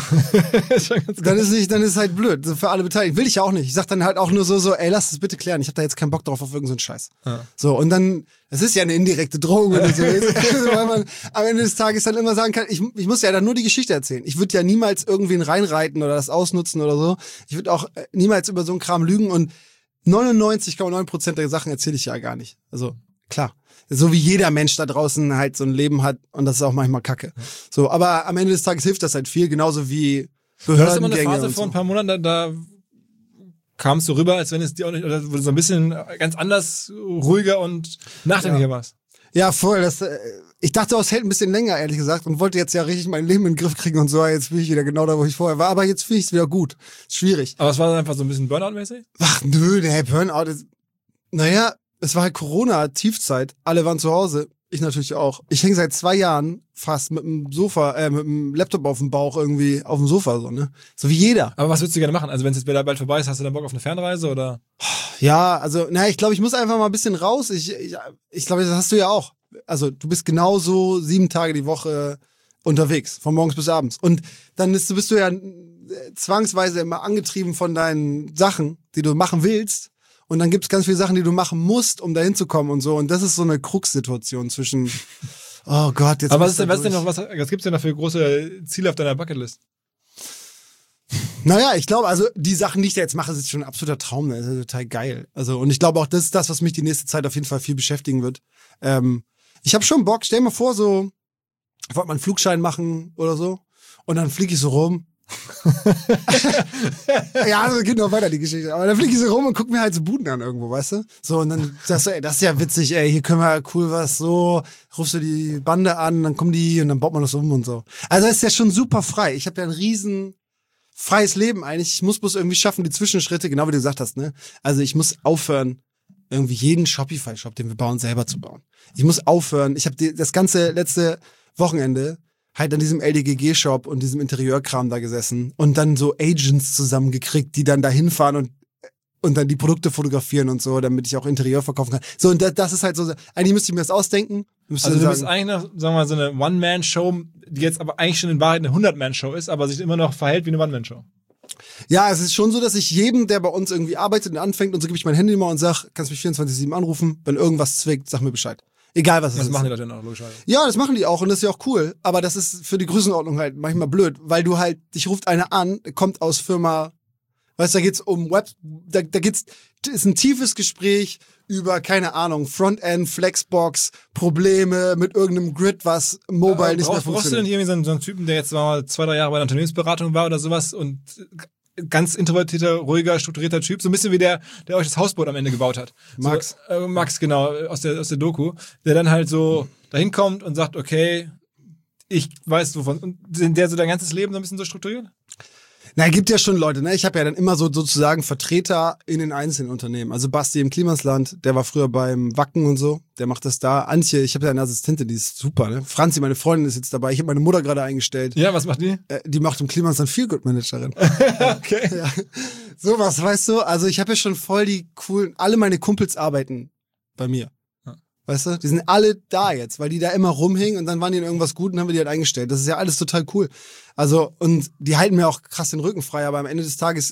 ist halt blöd. So für alle Beteiligten. Will ich ja auch nicht. Ich sag dann halt auch nur so, ey, lass das bitte klären. Ich habe da jetzt keinen Bock drauf auf irgendeinen Scheiß. Ja. So, und dann, das ist ja eine indirekte Drohung oder so. Weil man am Ende des Tages dann immer sagen kann, ich muss ja dann nur die Geschichte erzählen. Ich würde ja niemals irgendwen reinreiten oder das ausnutzen oder so. Ich würde auch niemals über so einen Kram lügen und 99,9% der Sachen erzähle ich ja gar nicht. Also, klar. So wie jeder Mensch da draußen halt so ein Leben hat und das ist auch manchmal Kacke. So, aber am Ende des Tages hilft das halt viel, genauso wie Behördengänge. Du hast immer eine Phase vor ein paar Monaten, da kam es so rüber, als wenn es dir auch nicht, oder wo du so ein bisschen ganz anders, ruhiger und nachdenklicher warst. Ja, voll. Ich dachte, es hält ein bisschen länger, ehrlich gesagt, und wollte jetzt ja richtig mein Leben in den Griff kriegen und so. Jetzt bin ich wieder genau da, wo ich vorher war. Aber jetzt finde ich es wieder gut. Schwierig. Aber es war dann einfach so ein bisschen Burnout-mäßig? Ach nö, der Burnout ist... Naja, es war halt Corona-Tiefzeit. Alle waren zu Hause. Ich natürlich auch. Ich hänge seit 2 Jahren fast mit dem mit dem Laptop auf dem Bauch irgendwie auf dem Sofa, so, ne? So wie jeder. Aber was würdest du gerne machen? Also wenn es jetzt wieder bald vorbei ist, hast du dann Bock auf eine Fernreise oder? Ja, also, ich glaube, ich muss einfach mal ein bisschen raus. Ich glaube, das hast du ja auch. Also, du bist genauso 7 Tage die Woche unterwegs, von morgens bis abends. Und dann bist du ja zwangsweise immer angetrieben von deinen Sachen, die du machen willst. Und dann gibt's ganz viele Sachen, die du machen musst, um da hinzukommen und so. Und das ist so eine Krux-Situation zwischen, oh Gott, jetzt. Aber was gibt's denn noch für große Ziele auf deiner Bucketlist? Naja, ich glaube, also die Sachen, die ich da jetzt mache, ist schon ein absoluter Traum. Das ist total geil. Also, und ich glaube auch, das ist das, was mich die nächste Zeit auf jeden Fall viel beschäftigen wird. Ich habe schon Bock, stell dir mal vor, so, ich wollte mal einen Flugschein machen oder so. Und dann fliege ich so rum. Ja, also geht noch weiter die Geschichte. Aber dann fliege ich so rum und guck mir halt so Buden an irgendwo, weißt du? So, und dann sagst du, ey, das ist ja witzig, ey, hier können wir cool was, so, rufst du die Bande an, dann kommen die und dann baut man das um und so. Also das ist ja schon super frei. Ich habe ja ein riesen freies Leben eigentlich. Ich muss bloß irgendwie schaffen, die Zwischenschritte, genau wie du gesagt hast, ne? Also ich muss aufhören, irgendwie jeden Shopify-Shop, den wir bauen, selber zu bauen. Ich muss aufhören. Ich habe das ganze letzte Wochenende halt an diesem LDGG-Shop und diesem Interieurkram da gesessen und dann so Agents zusammengekriegt, die dann da hinfahren und dann die Produkte fotografieren und so, damit ich auch Interieur verkaufen kann. So, und das ist halt so, eigentlich müsste ich mir das ausdenken. Also du bist eigentlich noch, sagen wir mal, so eine One-Man-Show, die jetzt aber eigentlich schon in Wahrheit eine 100-Man-Show ist, aber sich immer noch verhält wie eine One-Man-Show. Ja, es ist schon so, dass ich jedem, der bei uns irgendwie arbeitet und anfängt und so, gebe ich mein Handynummer und sag, kannst mich 24/7 anrufen, wenn irgendwas zwickt, sag mir Bescheid. Egal, was es ist. Das machen die Leute dann auch, logischerweise. Ja, das machen die auch und das ist ja auch cool. Aber das ist für die Größenordnung halt manchmal blöd, weil du halt, dich ruft einer an, kommt aus Firma, weißt du, da geht's um Web, ist ein tiefes Gespräch über, keine Ahnung, Frontend, Flexbox, Probleme mit irgendeinem Grid, was mobile nicht mehr funktioniert. Brauchst du denn irgendwie so einen Typen, der jetzt mal 2-3 Jahre bei der Unternehmensberatung war oder sowas und ganz introvertierter, ruhiger, strukturierter Typ, so ein bisschen wie der euch das Hausboot am Ende gebaut hat. Max. So, Max, genau, aus der Doku, der dann halt so dahin kommt und sagt, okay, ich weiß wovon. Und der so dein ganzes Leben so ein bisschen so strukturiert? Na, gibt ja schon Leute, ne? Ich habe ja dann immer so sozusagen Vertreter in den einzelnen Unternehmen. Also Basti im Klimasland, der war früher beim Wacken und so, der macht das da. Antje, ich habe ja eine Assistentin, die ist super, ne? Franzi, meine Freundin, ist jetzt dabei. Ich habe meine Mutter gerade eingestellt. Ja, was macht die? Die macht im Klimasland Feelgood-Managerin. Okay. Ja. Sowas, weißt du? Also ich habe ja schon voll die coolen, alle meine Kumpels arbeiten bei mir. Weißt du? Die sind alle da jetzt, weil die da immer rumhingen und dann waren die in irgendwas gut und haben wir die halt eingestellt. Das ist ja alles total cool. Also, und die halten mir auch krass den Rücken frei, aber am Ende des Tages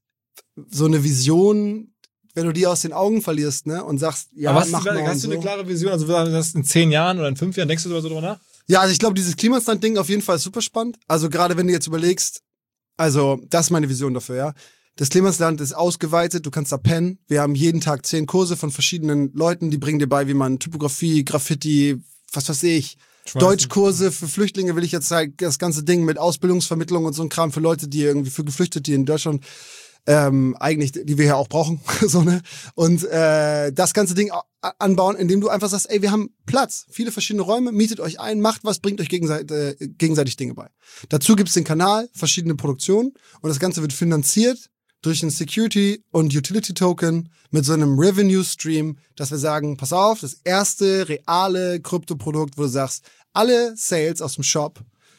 so eine Vision, wenn du die aus den Augen verlierst, ne, und sagst, ja, aber mach mal. hast du eine klare Vision? Also, das in 10 Jahren oder in 5 Jahren, denkst du so drüber nach? Ja, also ich glaube, dieses Klimasland-Ding auf jeden Fall ist super spannend. Also, gerade wenn du jetzt überlegst, also, das ist meine Vision dafür, ja. Das Klimasland ist ausgeweitet, du kannst da pennen. Wir haben jeden Tag 10 Kurse von verschiedenen Leuten, die bringen dir bei, wie man Typografie, Graffiti, was weiß ich, Deutschkurse für Flüchtlinge will ich jetzt halt das ganze Ding mit Ausbildungsvermittlung und so ein Kram für Leute, die irgendwie für Geflüchtete, die in Deutschland eigentlich, die wir ja auch brauchen, so, ne? Und das ganze Ding anbauen, indem du einfach sagst, ey, wir haben Platz, viele verschiedene Räume, mietet euch ein, macht was, bringt euch gegenseitig Dinge bei. Dazu gibt's den Kanal, verschiedene Produktionen und das Ganze wird finanziert durch einen Security- und Utility-Token mit so einem Revenue-Stream, dass wir sagen, pass auf, das erste reale Kryptoprodukt, wo du sagst, alle Sales aus dem Shop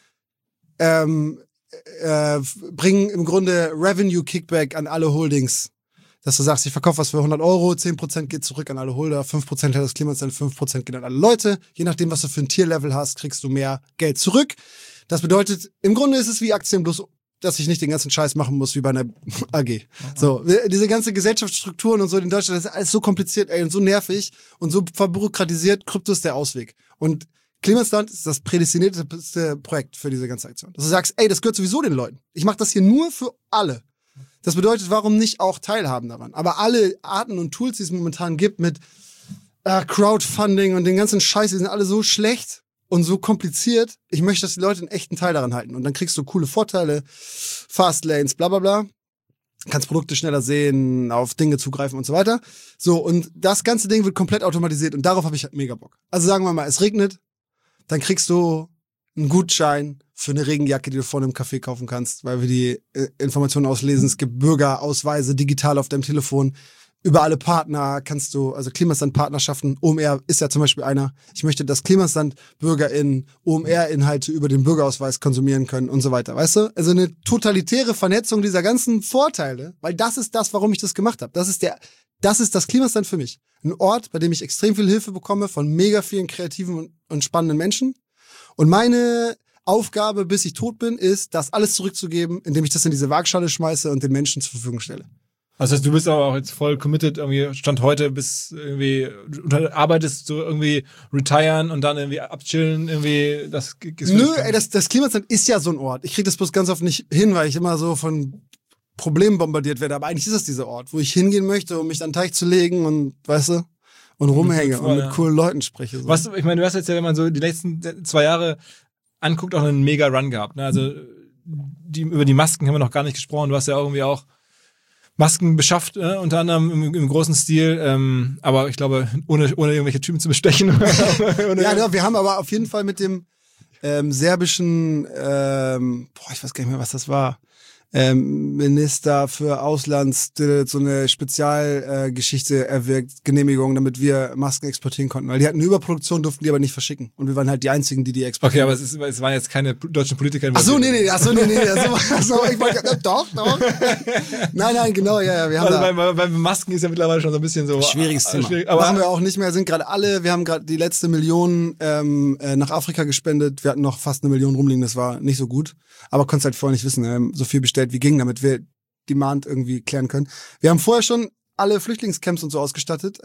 bringen im Grunde Revenue-Kickback an alle Holdings. Dass du sagst, ich verkaufe was für 100 €, 10% geht zurück an alle Holder, 5% hat das Klimasland, 5% geht an alle Leute. Je nachdem, was du für ein Tierlevel hast, kriegst du mehr Geld zurück. Das bedeutet, im Grunde ist es wie Aktien, bloß dass ich nicht den ganzen Scheiß machen muss wie bei einer AG. So, diese ganze Gesellschaftsstrukturen und so in Deutschland, das ist alles so kompliziert, ey, und so nervig und so verbürokratisiert. Krypto ist der Ausweg. Und Klimasland ist das prädestinierte Projekt für diese ganze Aktion. Dass du sagst, ey, das gehört sowieso den Leuten. Ich mache das hier nur für alle. Das bedeutet, warum nicht auch teilhaben daran? Aber alle Arten und Tools, die es momentan gibt mit Crowdfunding und den ganzen Scheiß, die sind alle so schlecht und so kompliziert. Ich möchte, dass die Leute einen echten Teil daran halten. Und dann kriegst du coole Vorteile, Fastlanes, bla bla bla. Kannst Produkte schneller sehen, auf Dinge zugreifen und so weiter. So, und das ganze Ding wird komplett automatisiert und darauf habe ich halt mega Bock. Also sagen wir mal, es regnet, dann kriegst du einen Gutschein für eine Regenjacke, die du vorne im Café kaufen kannst, weil wir die Informationen auslesen. Es gibt Bürgerausweise digital auf deinem Telefon. Über alle Partner kannst du, also Klimasland-Partnerschaften, OMR ist ja zum Beispiel einer. Ich möchte, dass KlimaslandbürgerInnen OMR-Inhalte über den Bürgerausweis konsumieren können und so weiter, weißt du? Also eine totalitäre Vernetzung dieser ganzen Vorteile, weil das ist das, warum ich das gemacht habe. Das ist das Klimasland für mich. Ein Ort, bei dem ich extrem viel Hilfe bekomme von mega vielen kreativen und spannenden Menschen. Und meine Aufgabe, bis ich tot bin, ist, das alles zurückzugeben, indem ich das in diese Waagschale schmeiße und den Menschen zur Verfügung stelle. Also du bist aber auch jetzt voll committed, irgendwie Stand heute bis irgendwie, du arbeitest so irgendwie retiren und dann irgendwie abchillen, irgendwie das. Nö, ey, das Klimasland ist ja so ein Ort. Ich krieg das bloß ganz oft nicht hin, weil ich immer so von Problemen bombardiert werde. Aber eigentlich ist das dieser Ort, wo ich hingehen möchte, um mich an den Teich zu legen und, weißt du, und rumhänge und mit coolen Leuten spreche. So. Was, ich meine, du hast jetzt ja, wenn man so die letzten 2 Jahre anguckt, auch einen mega Run gehabt. Ne? Also über die Masken haben wir noch gar nicht gesprochen. Du hast ja irgendwie auch Masken beschafft, unter anderem im großen Stil, aber ich glaube, ohne irgendwelche Typen zu bestechen. Ja, wir haben aber auf jeden Fall mit dem serbischen, ich weiß gar nicht mehr, was das war, Minister für Auslands so eine Spezialgeschichte erwirkt, Genehmigung, damit wir Masken exportieren konnten. Weil die hatten eine Überproduktion, durften die aber nicht verschicken. Und wir waren halt die Einzigen, die exportieren. Okay, aber es waren jetzt keine deutschen Politiker. Nee. Ich wollte, doch. Nein, genau, ja. Wir haben also bei Masken ist ja mittlerweile schon so ein bisschen so. Schwieriges Thema. Aber machen wir auch nicht mehr, wir haben gerade die letzte Million nach Afrika gespendet. Wir hatten noch fast 1 Million rumliegen, das war nicht so gut. Aber konntest halt vorher nicht wissen, wir haben so viel bestellt, wie ging, damit wir Demand irgendwie klären können. Wir haben vorher schon alle Flüchtlingscamps und so ausgestattet,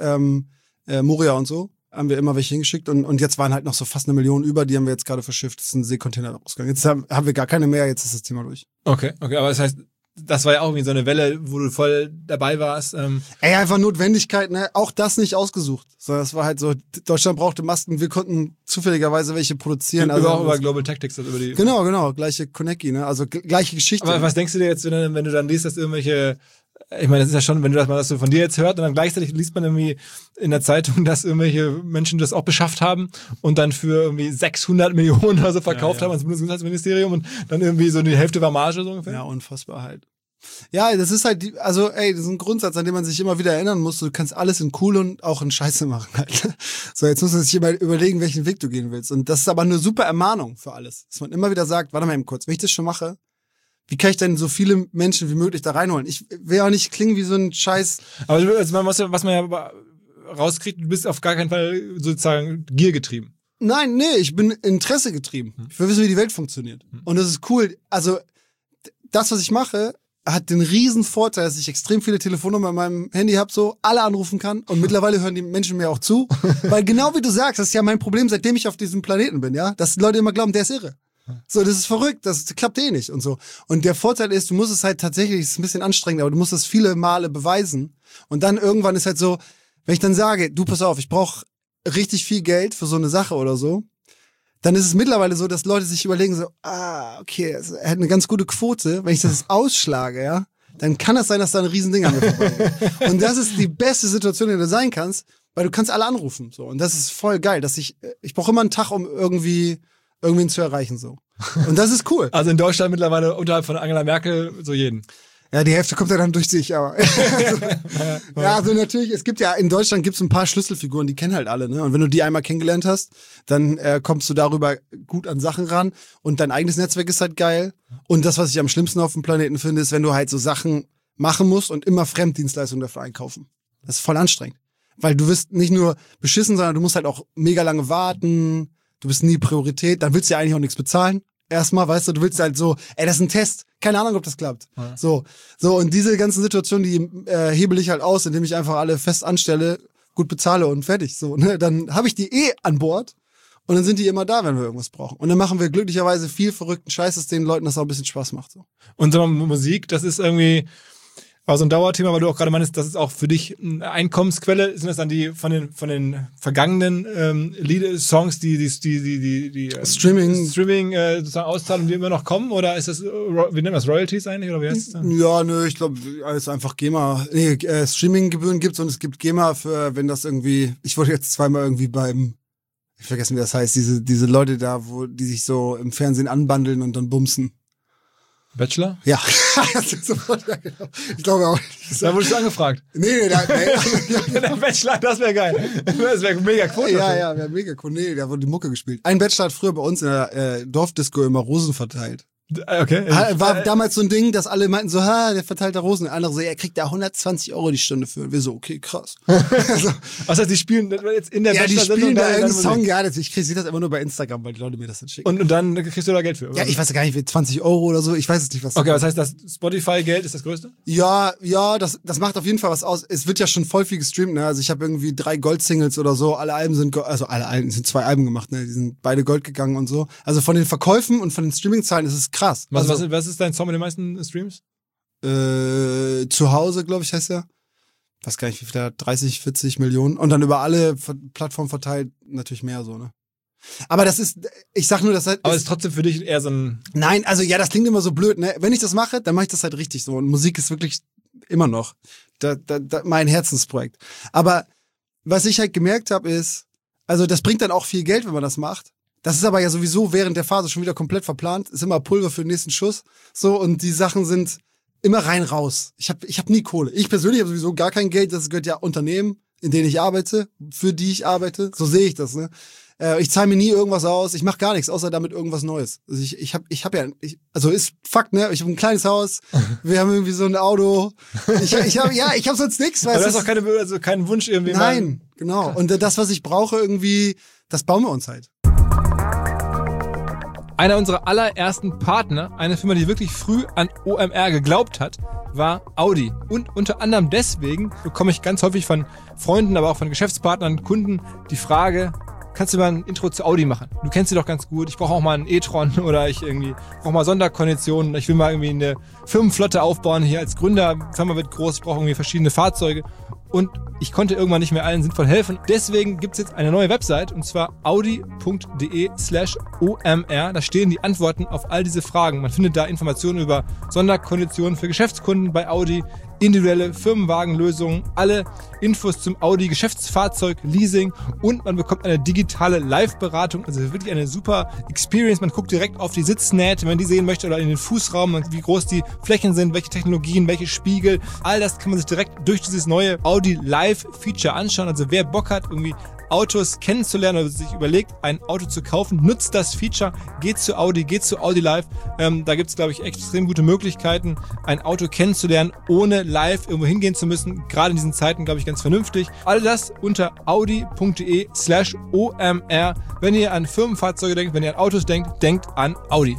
Moria und so, haben wir immer welche hingeschickt und jetzt waren halt noch so fast 1 Million über, die haben wir jetzt gerade verschifft, das ist ein Seekontainer rausgegangen. Jetzt haben wir gar keine mehr, jetzt ist das Thema durch. Okay, aber das heißt, das war ja auch irgendwie so eine Welle, wo du voll dabei warst. Einfach Notwendigkeit, ne? Auch das nicht ausgesucht. So, das war halt so, Deutschland brauchte Masken, wir konnten zufälligerweise welche produzieren. Auch über Global Tactics. Über die genau, gleiche Konecki, ne? Also gleiche Geschichte. Aber was denkst du dir jetzt, wenn du dann liest, dass irgendwelche, ich meine, das ist ja schon, wenn du das so von dir jetzt hört und dann gleichzeitig liest man irgendwie in der Zeitung, dass irgendwelche Menschen das auch beschafft haben und dann für irgendwie 600 Millionen oder so verkauft haben ans Bundesgesundheitsministerium und dann irgendwie so die Hälfte war Marge so ungefähr. Ja, unfassbar halt. Ja, das ist halt, das ist ein Grundsatz, an den man sich immer wieder erinnern muss. Du kannst alles in cool und auch in Scheiße machen halt. So, jetzt muss man sich immer überlegen, welchen Weg du gehen willst. Und das ist aber eine super Ermahnung für alles. Dass man immer wieder sagt, warte mal eben kurz, wenn ich das schon mache, wie kann ich denn so viele Menschen wie möglich da reinholen? Ich will auch nicht klingen wie so ein Scheiß. Aber was man ja rauskriegt, du bist auf gar keinen Fall sozusagen giergetrieben. Nein, ich bin Interesse getrieben. Ich will wissen, wie die Welt funktioniert. Und das ist cool. Also, das, was ich mache, hat den riesen Vorteil, dass ich extrem viele Telefonnummern in meinem Handy habe, so alle anrufen kann und mittlerweile hören die Menschen mir auch zu, weil genau wie du sagst, das ist ja mein Problem, seitdem ich auf diesem Planeten bin, ja, dass Leute immer glauben, der ist irre. So, das ist verrückt, das klappt nicht und so. Und der Vorteil ist, du musst es halt tatsächlich, es ist ein bisschen anstrengend, aber du musst es viele Male beweisen und dann irgendwann ist halt so, wenn ich dann sage, du pass auf, ich brauche richtig viel Geld für so eine Sache oder so, dann ist es mittlerweile so, dass Leute sich überlegen so, okay, also er hat eine ganz gute Quote, wenn ich das ausschlage, ja, dann kann das sein, dass da ein Riesending an mir vorbeigeht. Und das ist die beste Situation, in der du sein kannst, weil du kannst alle anrufen, so. Und das ist voll geil, dass ich brauche immer einen Tag, um irgendwen zu erreichen, so. Und das ist cool. Also in Deutschland mittlerweile unterhalb von Angela Merkel so jeden. Ja, die Hälfte kommt ja dann durch sich, aber. Ja, also natürlich, in Deutschland gibt's ein paar Schlüsselfiguren, die kennen halt alle, ne? Und wenn du die einmal kennengelernt hast, dann kommst du darüber gut an Sachen ran und dein eigenes Netzwerk ist halt geil. Und das, was ich am schlimmsten auf dem Planeten finde, ist, wenn du halt so Sachen machen musst und immer Fremddienstleistungen dafür einkaufen. Das ist voll anstrengend. Weil du wirst nicht nur beschissen, sondern du musst halt auch mega lange warten, du bist nie Priorität, dann willst du ja eigentlich auch nichts bezahlen. Erstmal, weißt du willst halt so, das ist ein Test. Keine Ahnung, ob das klappt. Ja. So, und diese ganzen Situationen, die hebel ich halt aus, indem ich einfach alle fest anstelle, gut bezahle und fertig. So, ne? Dann habe ich die an Bord und dann sind die immer da, wenn wir irgendwas brauchen. Und dann machen wir glücklicherweise viel verrückten Scheiß, dass den Leuten das auch ein bisschen Spaß macht. So. Und so Musik, das ist irgendwie war so ein Dauerthema, weil du auch gerade meinst, das ist auch für dich eine Einkommensquelle. Sind das dann die von den vergangenen Songs, die Streaming sozusagen Auszahlungen, die immer noch kommen? Oder ist das, wie nennen wir das, Royalties eigentlich? Oder wie heißt das? Ja, nö, ich glaube, es ist einfach GEMA. Nee, Streaminggebühren gibt's und es gibt GEMA für, wenn das irgendwie, ich wurde jetzt zweimal irgendwie ich vergesse, wie das heißt, diese Leute da, die sich so im Fernsehen anbandeln und dann bumsen. Bachelor? Ja. Ja, genau. Ich glaube auch. Da wurdest du angefragt. Nee. Der Bachelor, das wäre geil. Das wäre mega Quote. Ja, wäre mega cool. Nee, da wurde die Mucke gespielt. Ein Bachelor hat früher bei uns in der Dorfdisco immer Rosen verteilt. Okay. War damals so ein Ding, dass alle meinten so, der verteilt da Rosen. Und andere so, er kriegt da 120 € die Stunde für. Und wir so, okay, krass. Was heißt, die spielen jetzt in der Bachelor-Sendung? Ja, die spielen da irgendeinen Song. Ja, ich sehe das immer nur bei Instagram, weil die Leute mir das dann schicken. Und dann kriegst du da Geld für? Oder? Ja, ich weiß gar nicht, 20 € oder so. Ich weiß es nicht, was. Okay, was heißt das? Spotify-Geld ist das größte? Ja, das macht auf jeden Fall was aus. Es wird ja schon voll viel gestreamt, ne? Also ich habe irgendwie 3 Gold-Singles oder so. Alle Alben sind 2 Alben gemacht, ne? Die sind beide Gold gegangen und so. Also von den Verkäufen und von den Streaming-Zahlen ist es krass. Was ist dein Song mit den meisten Streams? zu Hause, glaube ich, heißt er. Weiß gar nicht, wie viel er hat, 30, 40 Millionen. Und dann über alle Plattformen verteilt natürlich mehr so, ne? Aber das ist, ich sag nur, das halt. Aber es ist trotzdem für dich eher so ein. Nein, also ja, das klingt immer so blöd, ne? Wenn ich das mache, dann mache ich das halt richtig so. Und Musik ist wirklich immer noch mein Herzensprojekt. Aber was ich halt gemerkt habe, ist, also das bringt dann auch viel Geld, wenn man das macht. Das ist aber ja sowieso während der Phase schon wieder komplett verplant. Ist immer Pulver für den nächsten Schuss. So, und die Sachen sind immer rein, raus. Ich hab nie Kohle. Ich persönlich habe sowieso gar kein Geld. Das gehört ja Unternehmen, in denen ich arbeite, für die ich arbeite. So sehe ich das, ne? Ich zahle mir nie irgendwas aus. Ich mache gar nichts, außer damit irgendwas Neues. Also ich hab ja, also ist Fakt, ne? Ich habe ein kleines Haus. Wir haben irgendwie so ein Auto. Ich hab sonst nichts. Aber du hast auch keinen Wunsch irgendwie. Nein, genau. Krass. Und das, was ich brauche irgendwie, das bauen wir uns halt. Einer unserer allerersten Partner, eine Firma, die wirklich früh an OMR geglaubt hat, war Audi. Und unter anderem deswegen bekomme ich ganz häufig von Freunden, aber auch von Geschäftspartnern, Kunden die Frage: Kannst du mal ein Intro zu Audi machen? Du kennst sie doch ganz gut. Ich brauche auch mal einen e-tron oder ich brauche mal Sonderkonditionen. Ich will mal irgendwie eine Firmenflotte aufbauen hier als Gründer. Die Firma wird groß, ich brauche irgendwie verschiedene Fahrzeuge. Und ich konnte irgendwann nicht mehr allen sinnvoll helfen. Deswegen gibt es jetzt eine neue Website, und zwar audi.de/omr. Da stehen die Antworten auf all diese Fragen. Man findet da Informationen über Sonderkonditionen für Geschäftskunden bei Audi, individuelle Firmenwagenlösungen, alle Infos zum Audi Geschäftsfahrzeug Leasing, und man bekommt eine digitale Live-Beratung, also wirklich eine super Experience. Man guckt direkt auf die Sitznähte, wenn man die sehen möchte, oder in den Fußraum, wie groß die Flächen sind, welche Technologien, welche Spiegel. All das kann man sich direkt durch dieses neue Audi Live-Feature anschauen. Also wer Bock hat, irgendwie Autos kennenzulernen oder sich überlegt, ein Auto zu kaufen, nutzt das Feature, geht zu Audi Live. Da gibt es, glaube ich, extrem gute Möglichkeiten, ein Auto kennenzulernen, ohne live irgendwo hingehen zu müssen. Gerade in diesen Zeiten, glaube ich, ganz vernünftig. All das unter audi.de/omr. Wenn ihr an Firmenfahrzeuge denkt, wenn ihr an Autos denkt, denkt an Audi.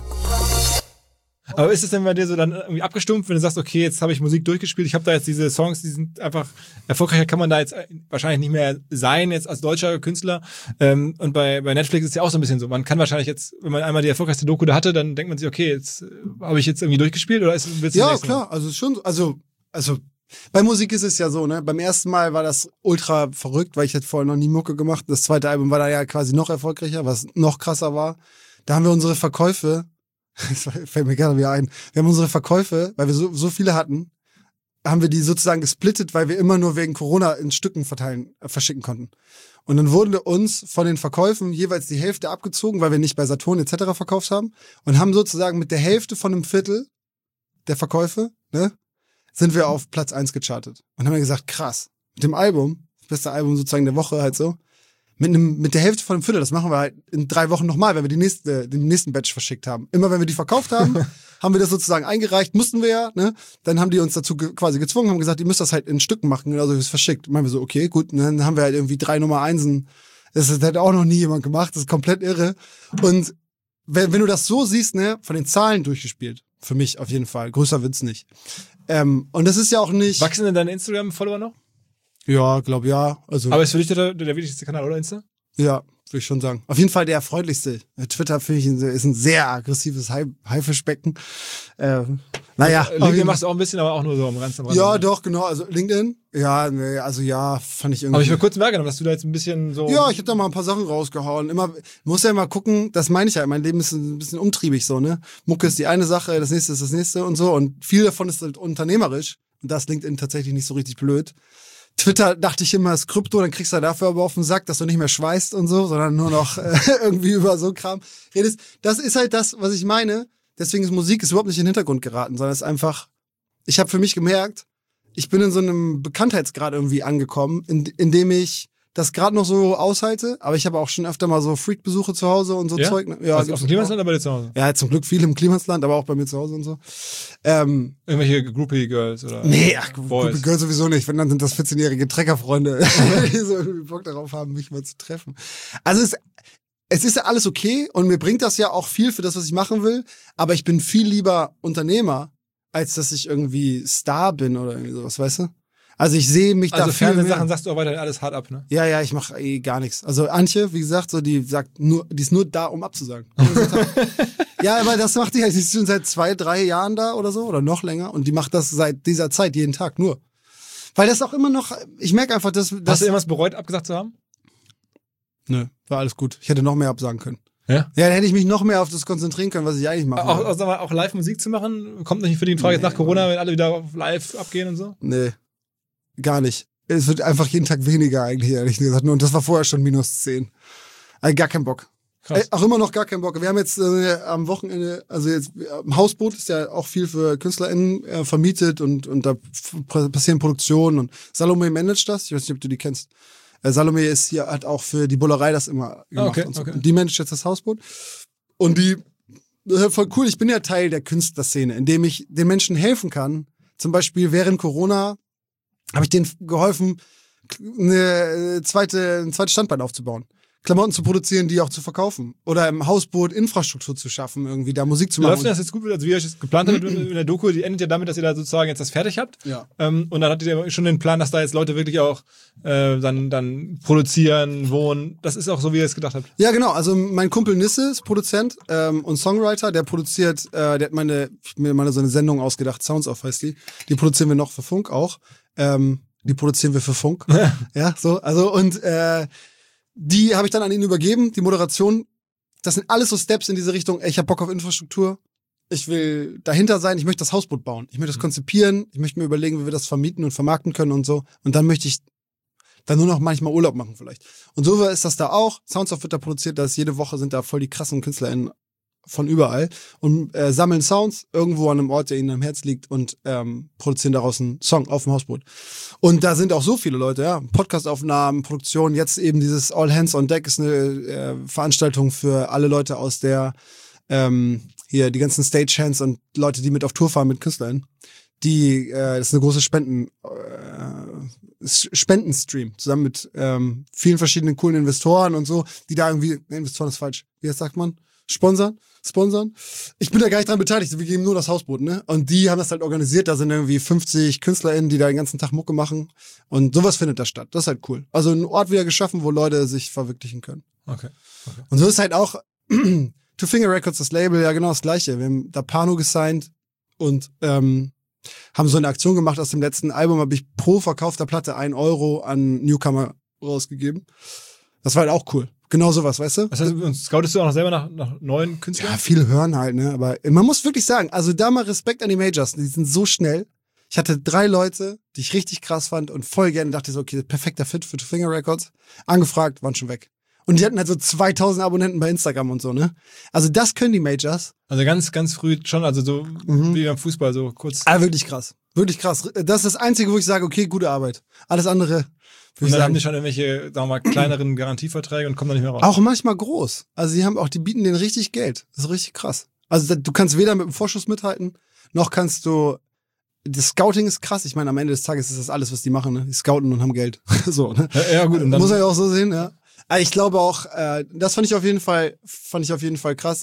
Aber ist es denn bei dir so dann irgendwie abgestumpft, wenn du sagst, okay, jetzt habe ich Musik durchgespielt, ich habe da jetzt diese Songs, die sind einfach erfolgreicher, kann man da jetzt wahrscheinlich nicht mehr sein, jetzt als deutscher Künstler. Und bei Netflix ist es ja auch so ein bisschen so. Man kann wahrscheinlich jetzt, wenn man einmal die erfolgreichste Doku da hatte, dann denkt man sich, okay, jetzt habe ich jetzt irgendwie durchgespielt, oder willst du ja, klar, Mal? Also schon, also bei Musik ist es ja so, ne? Beim ersten Mal war das ultra verrückt, weil ich hätte vorher noch nie Mucke gemacht. Das zweite Album war da ja quasi noch erfolgreicher, was noch krasser war. Da haben wir unsere Verkäufe, das fällt mir gerade wieder ein, wir haben unsere Verkäufe, weil wir so viele hatten, haben wir die sozusagen gesplittet, weil wir immer nur wegen Corona in Stücken verschicken konnten. Und dann wurde uns von den Verkäufen jeweils die Hälfte abgezogen, weil wir nicht bei Saturn etc. verkauft haben, und haben sozusagen mit der Hälfte von einem Viertel der Verkäufe, ne, sind wir auf Platz 1 gechartet. Und haben wir gesagt, krass, mit dem Album, das beste Album sozusagen der Woche halt so, mit der Hälfte von einem Viertel, das machen wir halt in 3 Wochen nochmal, wenn wir den nächsten Batch verschickt haben. Immer wenn wir die verkauft haben, haben wir das sozusagen eingereicht, mussten wir ja, ne? Dann haben die uns dazu quasi gezwungen, haben gesagt, ihr müsst das halt in Stücken machen, genauso wie es verschickt. Und meinen wir so, okay, gut, und dann haben wir halt irgendwie 3 Nummer 1. Das hat auch noch nie jemand gemacht, das ist komplett irre. Und wenn du das so siehst, ne, von den Zahlen durchgespielt, für mich auf jeden Fall, größer wird's nicht. Und das ist ja auch nicht... Wachsen denn deine Instagram-Follower noch? Ja, glaube ja. Also, aber ist für dich der wichtigste Kanal, oder Insta? Ja, würde ich schon sagen. Auf jeden Fall der freundlichste. Twitter, finde ich, ist ein sehr aggressives Haifischbecken. Naja. LinkedIn machst du auch ein bisschen, aber auch nur so am Rand. Ja, doch, genau. Also LinkedIn, ja, nee, also ja, fand ich irgendwie... Aber ich will kurz merken, dass du da jetzt ein bisschen so... Ja, ich hab da mal ein paar Sachen rausgehauen. Muss ja immer gucken, das meine ich ja, mein Leben ist ein bisschen umtriebig so, ne? Mucke ist die eine Sache, das nächste ist das nächste und so, und viel davon ist halt unternehmerisch. Und da ist LinkedIn tatsächlich nicht so richtig blöd. Twitter dachte ich immer, ist Krypto, dann kriegst du dafür aber auf den Sack, dass du nicht mehr schweißt und so, sondern nur noch irgendwie über so Kram redest. Das ist halt das, was ich meine. Deswegen ist Musik überhaupt nicht in den Hintergrund geraten, sondern es ist einfach, ich habe für mich gemerkt, ich bin in so einem Bekanntheitsgrad irgendwie angekommen, in dem ich das gerade noch so aushalte, aber ich habe auch schon öfter mal so Freak-Besuche zu Hause und so Zeug. Ja, also aus dem Klimasland, aber bei dir zu Hause? Ja, zum Glück viel im Klimasland, aber auch bei mir zu Hause und so. Irgendwelche Groupie-Girls oder? Nee, Groupie-Girls sowieso nicht. Wenn, dann sind das 14-jährige Treckerfreunde, die so irgendwie Bock darauf haben, mich mal zu treffen. Also es ist ja alles okay und mir bringt das ja auch viel für das, was ich machen will, aber ich bin viel lieber Unternehmer, als dass ich irgendwie Star bin oder irgendwie sowas, weißt du? Also ich sehe mich da viel mehr. Also Fernsehsachen sagst du auch weiterhin alles hart ab, ne? Ja, ich mache gar nichts. Also Antje, wie gesagt, so die ist nur da, um abzusagen. Ja, aber das macht die halt, die ist schon seit 2-3 Jahren da oder so, oder noch länger. Und die macht das seit dieser Zeit jeden Tag nur. Weil das auch immer noch, ich merke einfach, dass... Hast du irgendwas bereut, abgesagt zu haben? Nö, war alles gut. Ich hätte noch mehr absagen können. Ja? Ja, dann hätte ich mich noch mehr auf das konzentrieren können, was ich eigentlich mache. Auch Live-Musik zu machen? Kommt nicht für die Frage jetzt nach Corona, wenn alle wieder auf live abgehen und so? Nee, gar nicht. Es wird einfach jeden Tag weniger eigentlich, ehrlich gesagt. Und das war vorher schon -10. Also gar keinen Bock. Auch immer noch gar keinen Bock. Wir haben jetzt am Wochenende, also jetzt Hausboot ist ja auch viel für KünstlerInnen vermietet und da passieren Produktionen und Salome managt das. Ich weiß nicht, ob du die kennst. Salome ist hier, hat auch für die Bullerei das immer gemacht. Okay, und so. okay. Und die managt jetzt das Hausboot. Und das ist halt voll cool. Ich bin ja Teil der Künstlerszene, indem ich den Menschen helfen kann. Zum Beispiel während Corona habe ich denen geholfen, ein zweites Standbein aufzubauen. Klamotten zu produzieren, die auch zu verkaufen. Oder im Hausboot Infrastruktur zu schaffen, irgendwie da Musik zu machen. Läuft das jetzt gut, also wie ihr es geplant habt in der Doku, die endet ja damit, dass ihr da sozusagen jetzt das fertig habt. Ja. Und dann hattet ihr schon den Plan, dass da jetzt Leute wirklich auch dann produzieren, wohnen. Das ist auch so, wie ihr es gedacht habt. Ja, genau. Also mein Kumpel Nisse ist Produzent und Songwriter. Der produziert, der hat mir mal so eine Sendung ausgedacht, Sounds Off heißt die. Die produzieren wir noch für Funk auch. Die produzieren wir für Funk. Ja, so. Also und die habe ich dann an ihn übergeben, die Moderation. Das sind alles so Steps in diese Richtung. Ich habe Bock auf Infrastruktur. Ich will dahinter sein. Ich möchte das Hausboot bauen. Ich möchte das konzipieren. Ich möchte mir überlegen, wie wir das vermieten und vermarkten können und so. Und dann möchte ich dann nur noch manchmal Urlaub machen vielleicht. Und so ist das da auch. Soundsoft wird da produziert. Jede Woche sind da voll die krassen KünstlerInnen von überall und sammeln Sounds irgendwo an einem Ort, der ihnen am Herz liegt und produzieren daraus einen Song auf dem Hausboot. Und da sind auch so viele Leute, ja, Podcastaufnahmen, Produktion, jetzt eben dieses All Hands on Deck ist eine Veranstaltung für alle Leute aus der hier die ganzen Stagehands und Leute, die mit auf Tour fahren mit KünstlerInnen. Das ist eine große Spendenstream zusammen mit vielen verschiedenen coolen Investoren und so, die da irgendwie, Investoren ist falsch, wie sagt man? Sponsern. Ich bin da gar nicht dran beteiligt, wir geben nur das Hausboot, ne? Und die haben das halt organisiert, da sind irgendwie 50 KünstlerInnen, die da den ganzen Tag Mucke machen und sowas findet da statt. Das ist halt cool. Also ein Ort wieder geschaffen, wo Leute sich verwirklichen können. Okay. Und so ist halt auch Two Finger Records, das Label, ja genau das Gleiche. Wir haben da Pano gesigned und haben so eine Aktion gemacht. Aus dem letzten Album habe ich pro verkaufter Platte 1 Euro an Newcomer rausgegeben. Das war halt auch cool. Genau sowas, weißt du? Das heißt, scoutest du auch noch selber nach neuen Künstlern? Ja, viele hören halt, ne? Aber man muss wirklich sagen, also da mal Respekt an die Majors, die sind so schnell. Ich hatte 3 Leute, die ich richtig krass fand und voll gerne dachte so, okay, perfekter Fit für Two Finger Records. Angefragt, waren schon weg. Und die hatten halt so 2000 Abonnenten bei Instagram und so, ne? Also das können die Majors. Also ganz, ganz früh schon, also so wie beim Fußball, so kurz. Ah, wirklich krass. Wirklich krass. Das ist das Einzige, wo ich sage, okay, gute Arbeit. Alles andere... Und dann haben die schon irgendwelche, sagen wir mal, kleineren Garantieverträge und kommen da nicht mehr raus. Auch manchmal groß. Also die bieten denen richtig Geld. Das ist richtig krass. Also du kannst weder mit dem Vorschuss mithalten, noch kannst du, das Scouting ist krass. Ich meine, am Ende des Tages ist das alles, was die machen, ne? Die scouten und haben Geld. So, ne? Ja, gut. Und dann muss man ja auch so sehen, ja. Aber ich glaube auch, das fand ich auf jeden Fall krass,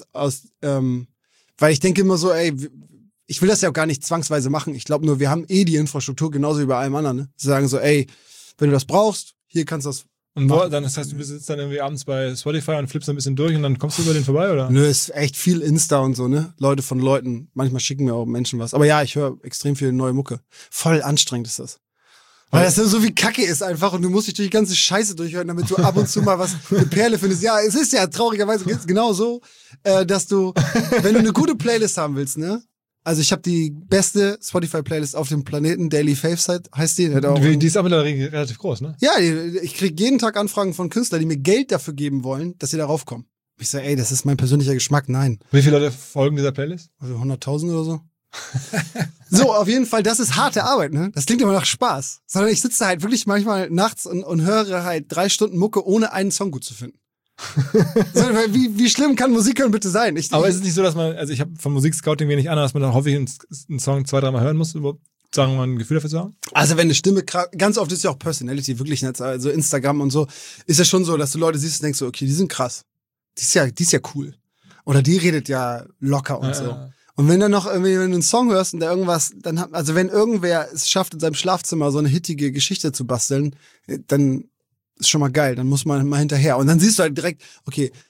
weil ich denke immer so, ey, ich will das ja auch gar nicht zwangsweise machen. Ich glaube nur, wir haben die Infrastruktur genauso wie bei allem anderen, ne? Sie sagen so, ey, wenn du das brauchst, hier kannst du das. Und dann, das heißt, du sitzt dann irgendwie abends bei Spotify und flippst ein bisschen durch und dann kommst du über den vorbei, oder? Nö, ist echt viel Insta und so, ne? Leute von Leuten. Manchmal schicken mir auch Menschen was. Aber ja, ich höre extrem viel neue Mucke. Voll anstrengend ist das. Weil das so wie Kacke ist einfach und du musst dich durch die ganze Scheiße durchhören, damit du ab und zu mal was eine Perle findest. Ja, es ist ja traurigerweise genau so, dass du, wenn du eine gute Playlist haben willst, ne? Also ich habe die beste Spotify-Playlist auf dem Planeten, Daily Faveside heißt die. Die ist aber relativ groß, ne? Ja, ich krieg jeden Tag Anfragen von Künstlern, die mir Geld dafür geben wollen, dass sie darauf kommen. Ich sage, ey, das ist mein persönlicher Geschmack. Nein. Wie viele Leute folgen dieser Playlist? Also 100.000 oder so. So, auf jeden Fall, das ist harte Arbeit, ne? Das klingt immer nach Spaß. Sondern ich sitze halt wirklich manchmal nachts und höre halt 3 Stunden Mucke, ohne einen Song gut zu finden. So, wie schlimm kann Musik hören bitte sein? Aber ist es nicht so, dass man, also ich habe von Musikscouting wenig Ahnung, dass man dann häufig einen Song 2-3 Mal hören muss, überhaupt sagen wir mal ein Gefühl dafür zu haben? Also wenn eine Stimme, ganz oft ist ja auch Personality, wirklich nicht, also Instagram und so, ist ja schon so, dass du Leute siehst und denkst so, okay, die sind krass. Die ist ja cool. Oder die redet ja locker und so. Und wenn dann noch irgendwie, wenn du einen Song hörst und da irgendwas, also wenn irgendwer es schafft, in seinem Schlafzimmer so eine hittige Geschichte zu basteln, dann ist schon mal geil, dann muss man mal hinterher. Und dann siehst du halt direkt, okay,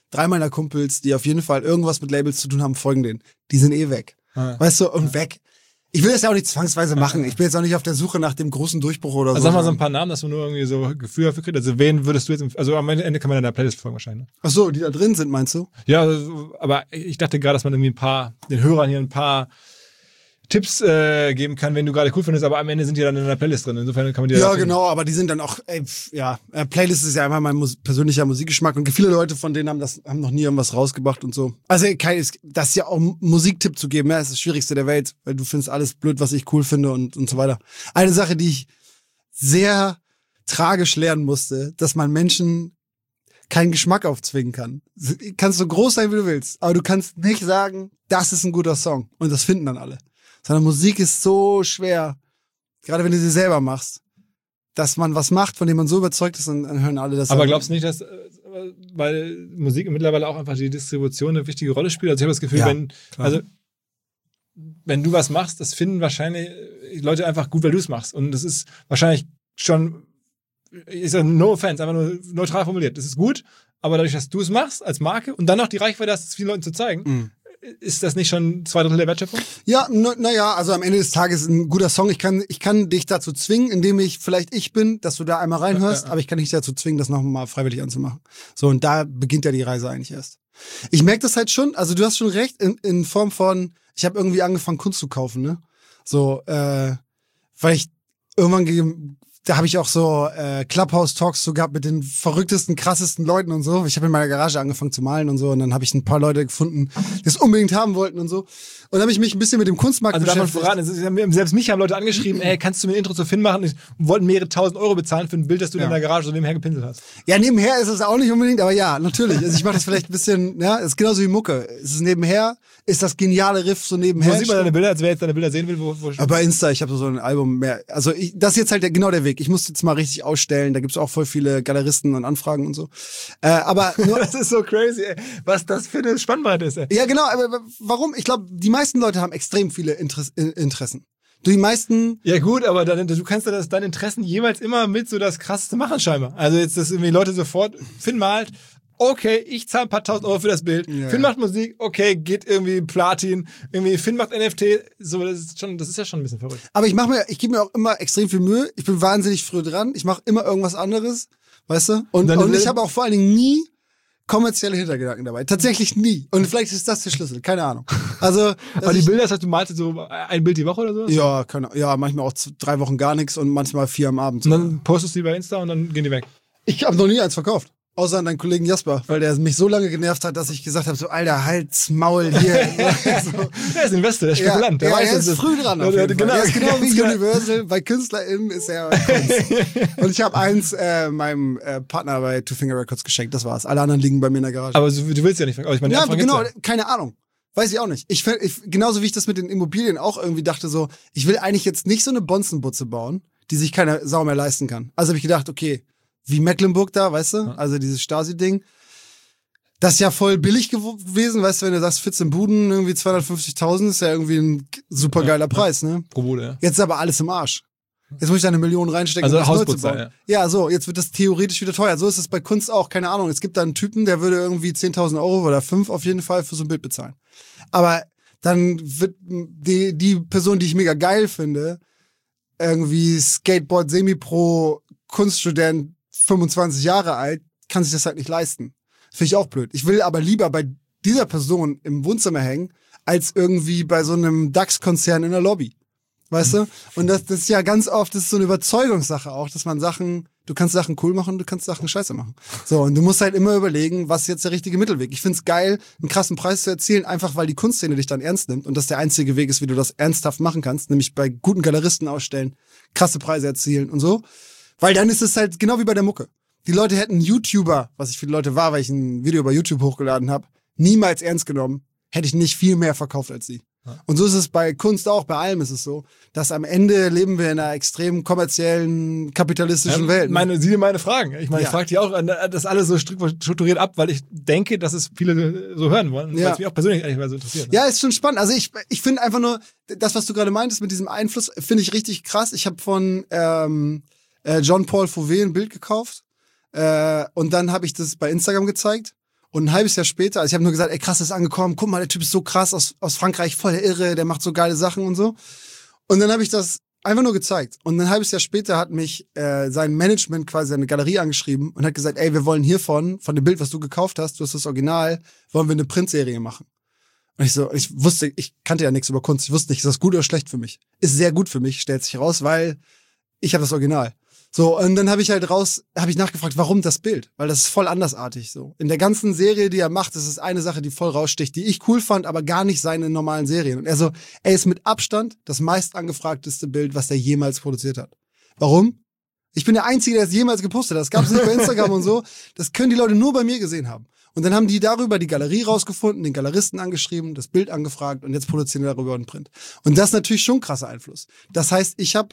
3 meiner Kumpels, die auf jeden Fall irgendwas mit Labels zu tun haben, folgen denen. Die sind eh weg. Weißt du, und weg. Ich will das ja auch nicht zwangsweise machen. Ich bin jetzt auch nicht auf der Suche nach dem großen Durchbruch oder Also so. sag mal so ein paar Namen, dass man nur irgendwie so Gefühl dafür kriegt. Also wen würdest du jetzt, also am Ende kann man in der Playlist folgen wahrscheinlich. Ne? Ach so, die da drin sind, meinst du? Ja, aber ich dachte gerade, dass man irgendwie den Hörern hier ein paar Tipps geben kann, wenn du gerade cool findest, aber am Ende sind die dann in der Playlist drin. Insofern kann man die Ja, genau, aber die sind dann auch, Playlist ist ja einfach mein persönlicher Musikgeschmack und viele Leute von denen haben noch nie irgendwas rausgebracht und so. Also das ist ja auch Musiktipp zu geben, ja, ist das Schwierigste der Welt, weil du findest alles blöd, was ich cool finde und so weiter. Eine Sache, die ich sehr tragisch lernen musste, dass man Menschen keinen Geschmack aufzwingen kann. Kannst so groß sein, wie du willst, aber du kannst nicht sagen, das ist ein guter Song und das finden dann alle. Sondern Musik ist so schwer, gerade wenn du sie selber machst, dass man was macht, von dem man so überzeugt ist, und dann hören alle das. Aber glaubst du nicht, dass, weil Musik mittlerweile auch einfach die Distribution eine wichtige Rolle spielt? Also ich habe das Gefühl, wenn du was machst, das finden wahrscheinlich Leute einfach gut, weil du es machst. Und das ist wahrscheinlich schon, ich sage no offense, einfach nur neutral formuliert. Das ist gut, aber dadurch, dass du es machst als Marke und dann noch die Reichweite hast, es vielen Leuten zu zeigen, ist das nicht schon 2/3 der Wertschöpfung? Ja, naja, also am Ende des Tages ein guter Song. Ich kann dich dazu zwingen, indem ich bin, dass du da einmal reinhörst, aber ich kann dich dazu zwingen, das nochmal freiwillig anzumachen. So, und da beginnt ja die Reise eigentlich erst. Ich merke das halt schon, also du hast schon recht, in Form von, ich habe irgendwie angefangen, Kunst zu kaufen, ne? So, weil ich irgendwann da habe ich auch so Clubhouse-Talks so gehabt mit den verrücktesten, krassesten Leuten und so. Ich habe in meiner Garage angefangen zu malen und so und dann habe ich ein paar Leute gefunden, die es unbedingt haben wollten und so. Und dann habe ich mich ein bisschen mit dem Kunstmarkt beschäftigt. Selbst mich haben Leute angeschrieben, kannst du mir ein Intro zu Finn machen? Und wollten mehrere tausend Euro bezahlen für ein Bild, das du in der Garage so nebenher gepinselt hast. Ja, nebenher ist es auch nicht unbedingt, aber ja, natürlich. Also ich mache das vielleicht ein bisschen, ja, ist genauso wie Mucke. Es ist nebenher, ist das geniale Riff so nebenher. Wo sieht man deine Bilder, als wer jetzt deine Bilder sehen will? Aber bei Insta, ich habe so ein Album mehr. Also das ist jetzt halt genau der Weg. Ich muss jetzt mal richtig ausstellen. Da gibt's auch voll viele Galeristen und Anfragen und so. Aber nur, das ist so crazy, ey. Was das für eine Spannbreite ist, ey. Ja, genau. Aber warum? Ich glaube, die meisten Leute haben extrem viele Interessen. Die meisten. Ja gut, aber du kannst ja deine Interessen jeweils immer mit so das Krasseste machen scheinbar. Also jetzt, dass irgendwie Leute sofort, Finn malt, okay, ich zahle ein paar tausend Euro für das Bild. Ja. Finn macht Musik, okay, geht irgendwie Platin. Irgendwie Finn macht NFT. So, das ist ja schon ein bisschen verrückt. Aber ich gebe mir auch immer extrem viel Mühe. Ich bin wahnsinnig früh dran. Ich mache immer irgendwas anderes, weißt du? Und ich habe auch vor allen Dingen nie kommerzielle Hintergedanken dabei. Tatsächlich nie. Und vielleicht ist das der Schlüssel. Keine Ahnung. Also. Aber die Bilder, das heißt, du malst so ein Bild die Woche oder so? Ja, manchmal auch 3 Wochen gar nichts und manchmal 4 am Abend. Und dann postest du die bei Insta und dann gehen die weg. Ich habe noch nie eins verkauft. Außer an deinen Kollegen Jasper, weil der mich so lange genervt hat, dass ich gesagt habe, so, Alter, Halt's Maul hier. So. Der ist Investor, der ist Spekulant. Ja, er ist früh dran auf jeden Fall. Genau, ist genau wie Universal. Bei KünstlerInnen ist er Kunst. Und ich habe eins meinem Partner bei Two Finger Records geschenkt, das war's. Alle anderen liegen bei mir in der Garage. Aber du willst ja nicht verkaufen. Ich meine, ja, genau, keine Ahnung. Weiß ich auch nicht. Ich genauso wie ich das mit den Immobilien auch irgendwie dachte, so, ich will eigentlich jetzt nicht so eine Bonzenbutze bauen, die sich keine Sau mehr leisten kann. Also habe ich gedacht, okay, wie Mecklenburg da, weißt du? Also dieses Stasi-Ding. Das ist ja voll billig gewesen, weißt du, wenn du sagst, 14 Buden, irgendwie 250.000, ist ja irgendwie ein super geiler Preis, ne? Pro Bude, ja. Jetzt ist aber alles im Arsch. Jetzt muss ich da 1 Million reinstecken, also um das neu zu bauen. Ja. Ja, so, jetzt wird das theoretisch wieder teuer. So ist es bei Kunst auch, keine Ahnung. Es gibt da einen Typen, der würde irgendwie 10.000 Euro oder 5 auf jeden Fall für so ein Bild bezahlen. Aber dann wird die Person, die ich mega geil finde, irgendwie Skateboard, Semi-Pro, Kunststudent, 25 Jahre alt, kann sich das halt nicht leisten. Finde ich auch blöd. Ich will aber lieber bei dieser Person im Wohnzimmer hängen, als irgendwie bei so einem DAX-Konzern in der Lobby. Weißt du? Und das ist ja ganz oft, das ist so eine Überzeugungssache auch, dass man du kannst Sachen cool machen, du kannst Sachen scheiße machen. So, und du musst halt immer überlegen, was ist jetzt der richtige Mittelweg. Ich find's geil, einen krassen Preis zu erzielen, einfach weil die Kunstszene dich dann ernst nimmt und das der einzige Weg ist, wie du das ernsthaft machen kannst, nämlich bei guten Galeristen ausstellen, krasse Preise erzielen und so. Weil dann ist es halt genau wie bei der Mucke. Die Leute hätten YouTuber, was ich für die Leute war, weil ich ein Video bei YouTube hochgeladen habe, niemals ernst genommen, hätte ich nicht viel mehr verkauft als sie. Ja. Und so ist es bei Kunst auch, bei allem ist es so, dass am Ende leben wir in einer extrem kommerziellen, kapitalistischen Welt. Sieh dir meine Fragen. Ich meine, ich frage die auch das alles so strukturiert ab, weil ich denke, dass es viele so hören wollen, weil es mich auch persönlich eigentlich mal so interessiert. Ja, ist schon spannend. Also ich finde einfach nur, das, was du gerade meintest mit diesem Einfluss, finde ich richtig krass. Ich habe von John Paul Fauvet ein Bild gekauft und dann habe ich das bei Instagram gezeigt Und ein halbes Jahr später, also ich habe nur gesagt, ey krass, ist angekommen, guck mal, der Typ ist so krass aus Frankreich, voll der Irre, der macht so geile Sachen und so. Und dann habe ich das einfach nur gezeigt. Und ein halbes Jahr später hat mich sein Management, quasi seine Galerie angeschrieben und hat gesagt, ey, wir wollen hiervon, von dem Bild, was du gekauft hast, du hast das Original, wollen wir eine Printserie machen. Und ich kannte ja nichts über Kunst, ich wusste nicht, ist das gut oder schlecht für mich? Ist sehr gut für mich, stellt sich heraus, weil ich habe das Original. So, und dann habe ich nachgefragt, warum das Bild? Weil das ist voll andersartig, so. In der ganzen Serie, die er macht, das ist eine Sache, die voll raussticht, die ich cool fand, aber gar nicht seine normalen Serien. Und er ist mit Abstand das meist angefragteste Bild, was er jemals produziert hat. Warum? Ich bin der Einzige, der es jemals gepostet hat. Das gab es nicht bei Instagram und so. Das können die Leute nur bei mir gesehen haben. Und dann haben die darüber die Galerie rausgefunden, den Galeristen angeschrieben, das Bild angefragt und jetzt produzieren wir darüber einen Print. Und das ist natürlich schon ein krasser Einfluss. Das heißt, ich habe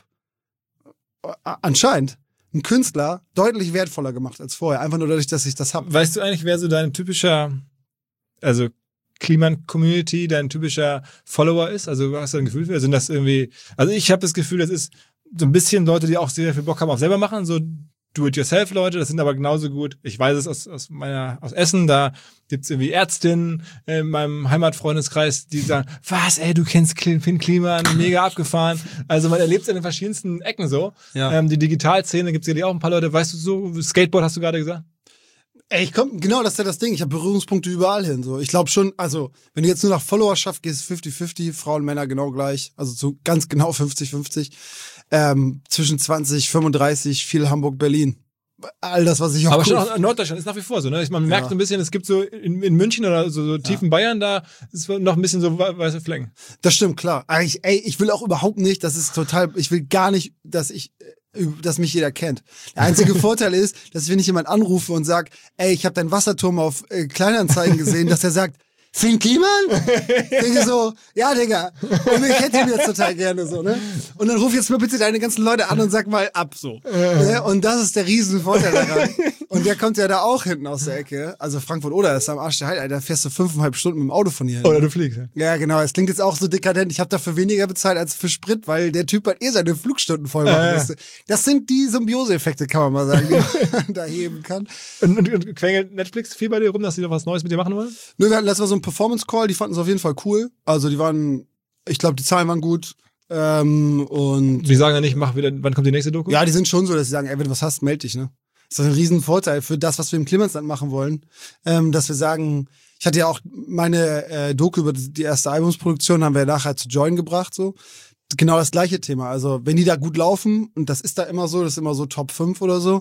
anscheinend einen Künstler deutlich wertvoller gemacht als vorher. Einfach nur dadurch, dass ich das habe. Weißt du eigentlich, wer so dein typischer, also Kliman-Community, dein typischer Follower ist? Also hast du ein Gefühl für? Sind das irgendwie, also ich habe das Gefühl, das ist so ein bisschen Leute, die auch sehr viel Bock haben auf selber machen, so Do-it-yourself-Leute, das sind aber genauso gut. Ich weiß es aus Essen, da gibt's irgendwie Ärztinnen in meinem Heimatfreundeskreis, die sagen, was, ey, du kennst Finn Kliman, mega abgefahren. Also man erlebt es in den verschiedensten Ecken so. Ja. Die Digitalszene gibt's sicherlich auch ein paar Leute, weißt du so, Skateboard hast du gerade gesagt? Ey, genau, das ist ja das Ding. Ich habe Berührungspunkte überall hin. So, ich glaube schon, also wenn du jetzt nur nach Followerschaft gehst, 50-50, Frauen, Männer genau gleich, also so ganz genau 50-50. Zwischen 20, 35, viel Hamburg, Berlin. All das, was ich auch aber schon auch Norddeutschland ist nach wie vor so, ne? Man merkt so ein bisschen, es gibt so in München oder so tiefen Bayern, da ist noch ein bisschen so weiße Flecken. Das stimmt, klar. Eigentlich, ich will auch überhaupt nicht, ich will gar nicht, dass mich jeder kennt. Der einzige Vorteil ist, dass wenn ich jemand anrufe und sag, ey, ich habe deinen Wasserturm auf Kleinanzeigen gesehen, dass er sagt, Finn Kliman? Denke so, ja, Digga. Und ich hätte ihn jetzt total gerne so, ne? Und dann ruf jetzt mal bitte deine ganzen Leute an und sag mal ab, so. Ne? Und das ist der Riesenvorteil daran. Und der kommt ja da auch hinten aus der Ecke. Also Frankfurt oder ist am Arsch der Heil, da fährst du 5,5 Stunden mit dem Auto von hier hin. Oder du fliegst. Ja, genau. Es klingt jetzt auch so dekadent. Ich habe dafür weniger bezahlt als für Sprit, weil der Typ halt seine Flugstunden voll machen musste. Das sind die Symbiose-Effekte, kann man mal sagen, die man da heben kann. Und quengelt Netflix viel bei dir rum, dass die noch was Neues mit dir machen wollen? Nö, wir hatten letztes Mal so ein Performance-Call, die fanden es auf jeden Fall cool. Also ich glaube, die Zahlen waren gut. Und die sagen ja nicht, wann kommt die nächste Doku? Ja, die sind schon so, dass sie sagen, ey, wenn du was hast, meld dich, ne? Das ist ein Riesenvorteil für das, was wir im Klimansland machen wollen. Dass wir sagen, ich hatte ja auch meine Doku über die erste Albumsproduktion, haben wir nachher zu Join gebracht, so. Genau das gleiche Thema. Also, wenn die da gut laufen, und das ist da immer so, das ist immer so Top 5 oder so,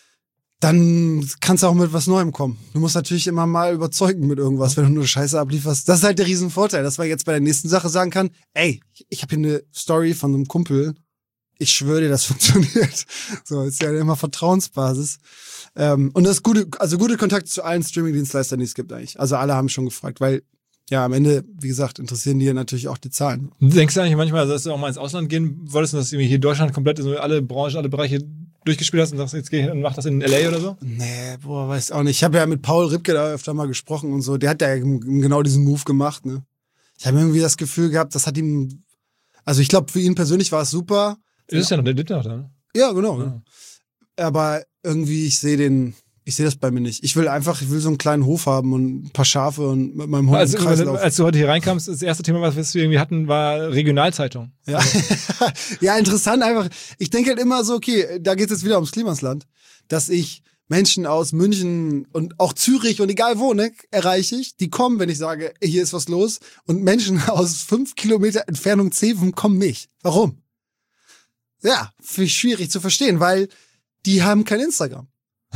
dann kannst du auch mit was Neuem kommen. Du musst natürlich immer mal überzeugen mit irgendwas, wenn du nur Scheiße ablieferst. Das ist halt der Riesenvorteil, dass man jetzt bei der nächsten Sache sagen kann, ey, ich habe hier eine Story von einem Kumpel, ich schwöre dir, das funktioniert. So, ist ja immer Vertrauensbasis. Und das gute Kontakte zu allen Streaming-Dienstleistern, die es gibt eigentlich. Also alle haben schon gefragt, weil ja, am Ende, wie gesagt, interessieren die natürlich auch die Zahlen. Denkst du eigentlich manchmal, dass du auch mal ins Ausland gehen wolltest und dass du hier in Deutschland komplett so alle Branchen, alle Bereiche durchgespielt hast und sagst, jetzt geh ich und mach das in L.A. oder so? Nee, weiß auch nicht. Ich habe ja mit Paul Ripke da öfter mal gesprochen und so. Der hat ja genau diesen Move gemacht, ne? Ich habe irgendwie das Gefühl gehabt, das hat ihm, also ich glaube, für ihn persönlich war es super. Ist ja noch, der lebt ja noch da, ne? Ja, genau. Ja. Aber irgendwie, ich sehe das bei mir nicht. Ich will so einen kleinen Hof haben und ein paar Schafe und mit meinem Hund im Kreis laufen. Als du heute hier reinkamst, das erste Thema, was wir irgendwie hatten, war Regionalzeitung. Ja, ja, interessant einfach. Ich denke halt immer so, okay, da geht es jetzt wieder ums Klimansland, dass ich Menschen aus München und auch Zürich und egal wo, ne, erreiche ich, die kommen, wenn ich sage, hier ist was los, und Menschen aus 5 Kilometer Entfernung Zeven kommen nicht. Warum? Ja, finde ich schwierig zu verstehen, weil die haben kein Instagram.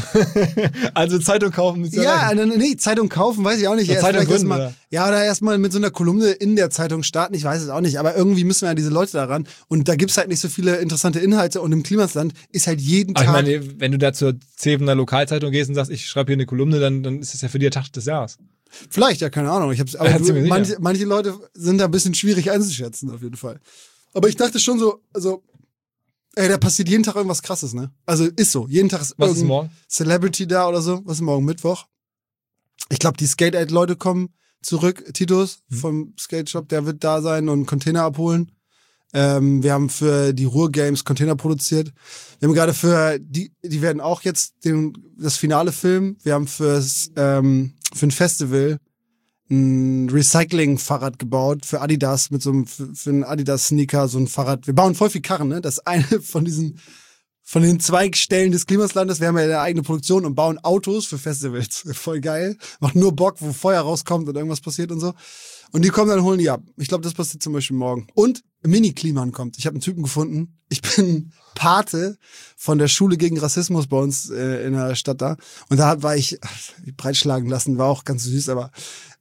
Also Zeitung kaufen mit nee, Zeitung kaufen, weiß ich auch nicht. Zeitung gründen, oder erstmal mit so einer Kolumne in der Zeitung starten, ich weiß es auch nicht, aber irgendwie müssen wir ja diese Leute daran, und da gibt's halt nicht so viele interessante Inhalte, und im Klimasland ist halt jeden Tag... Ich meine, wenn du da zur Zevener Lokalzeitung gehst und sagst, ich schreibe hier eine Kolumne, dann ist das ja für dich der Tag des Jahres. Vielleicht, ja, keine Ahnung. Manche Leute sind da ein bisschen schwierig einzuschätzen, auf jeden Fall. Aber ich dachte schon so, also... Ey, da passiert jeden Tag irgendwas Krasses, ne? Also ist so. Jeden Tag ist was ist morgen? Celebrity da oder so. Was ist morgen? Mittwoch? Ich glaube, die Skate-Leute kommen zurück. Titus vom Skate-Shop, der wird da sein und Container abholen. Wir haben für die Ruhr-Games Container produziert. Wir haben gerade die werden auch jetzt das Finale filmen. Wir haben fürs für ein Festival ein Recycling-Fahrrad gebaut für Adidas, mit so einem, für einen Adidas-Sneaker, so ein Fahrrad. Wir bauen voll viel Karren, ne? Das ist eine von den Zweigstellen des Klimaslandes. Wir haben ja eine eigene Produktion und bauen Autos für Festivals. Voll geil. Macht nur Bock, wo Feuer rauskommt und irgendwas passiert und so. Und die kommen dann, holen die ab. Ich glaube, das passiert zum Beispiel morgen. Und Mini-Kliman kommt. Ich habe einen Typen gefunden. Ich bin Pate von der Schule gegen Rassismus bei uns in der Stadt da. Und da war ich breitschlagen lassen, war auch ganz süß, aber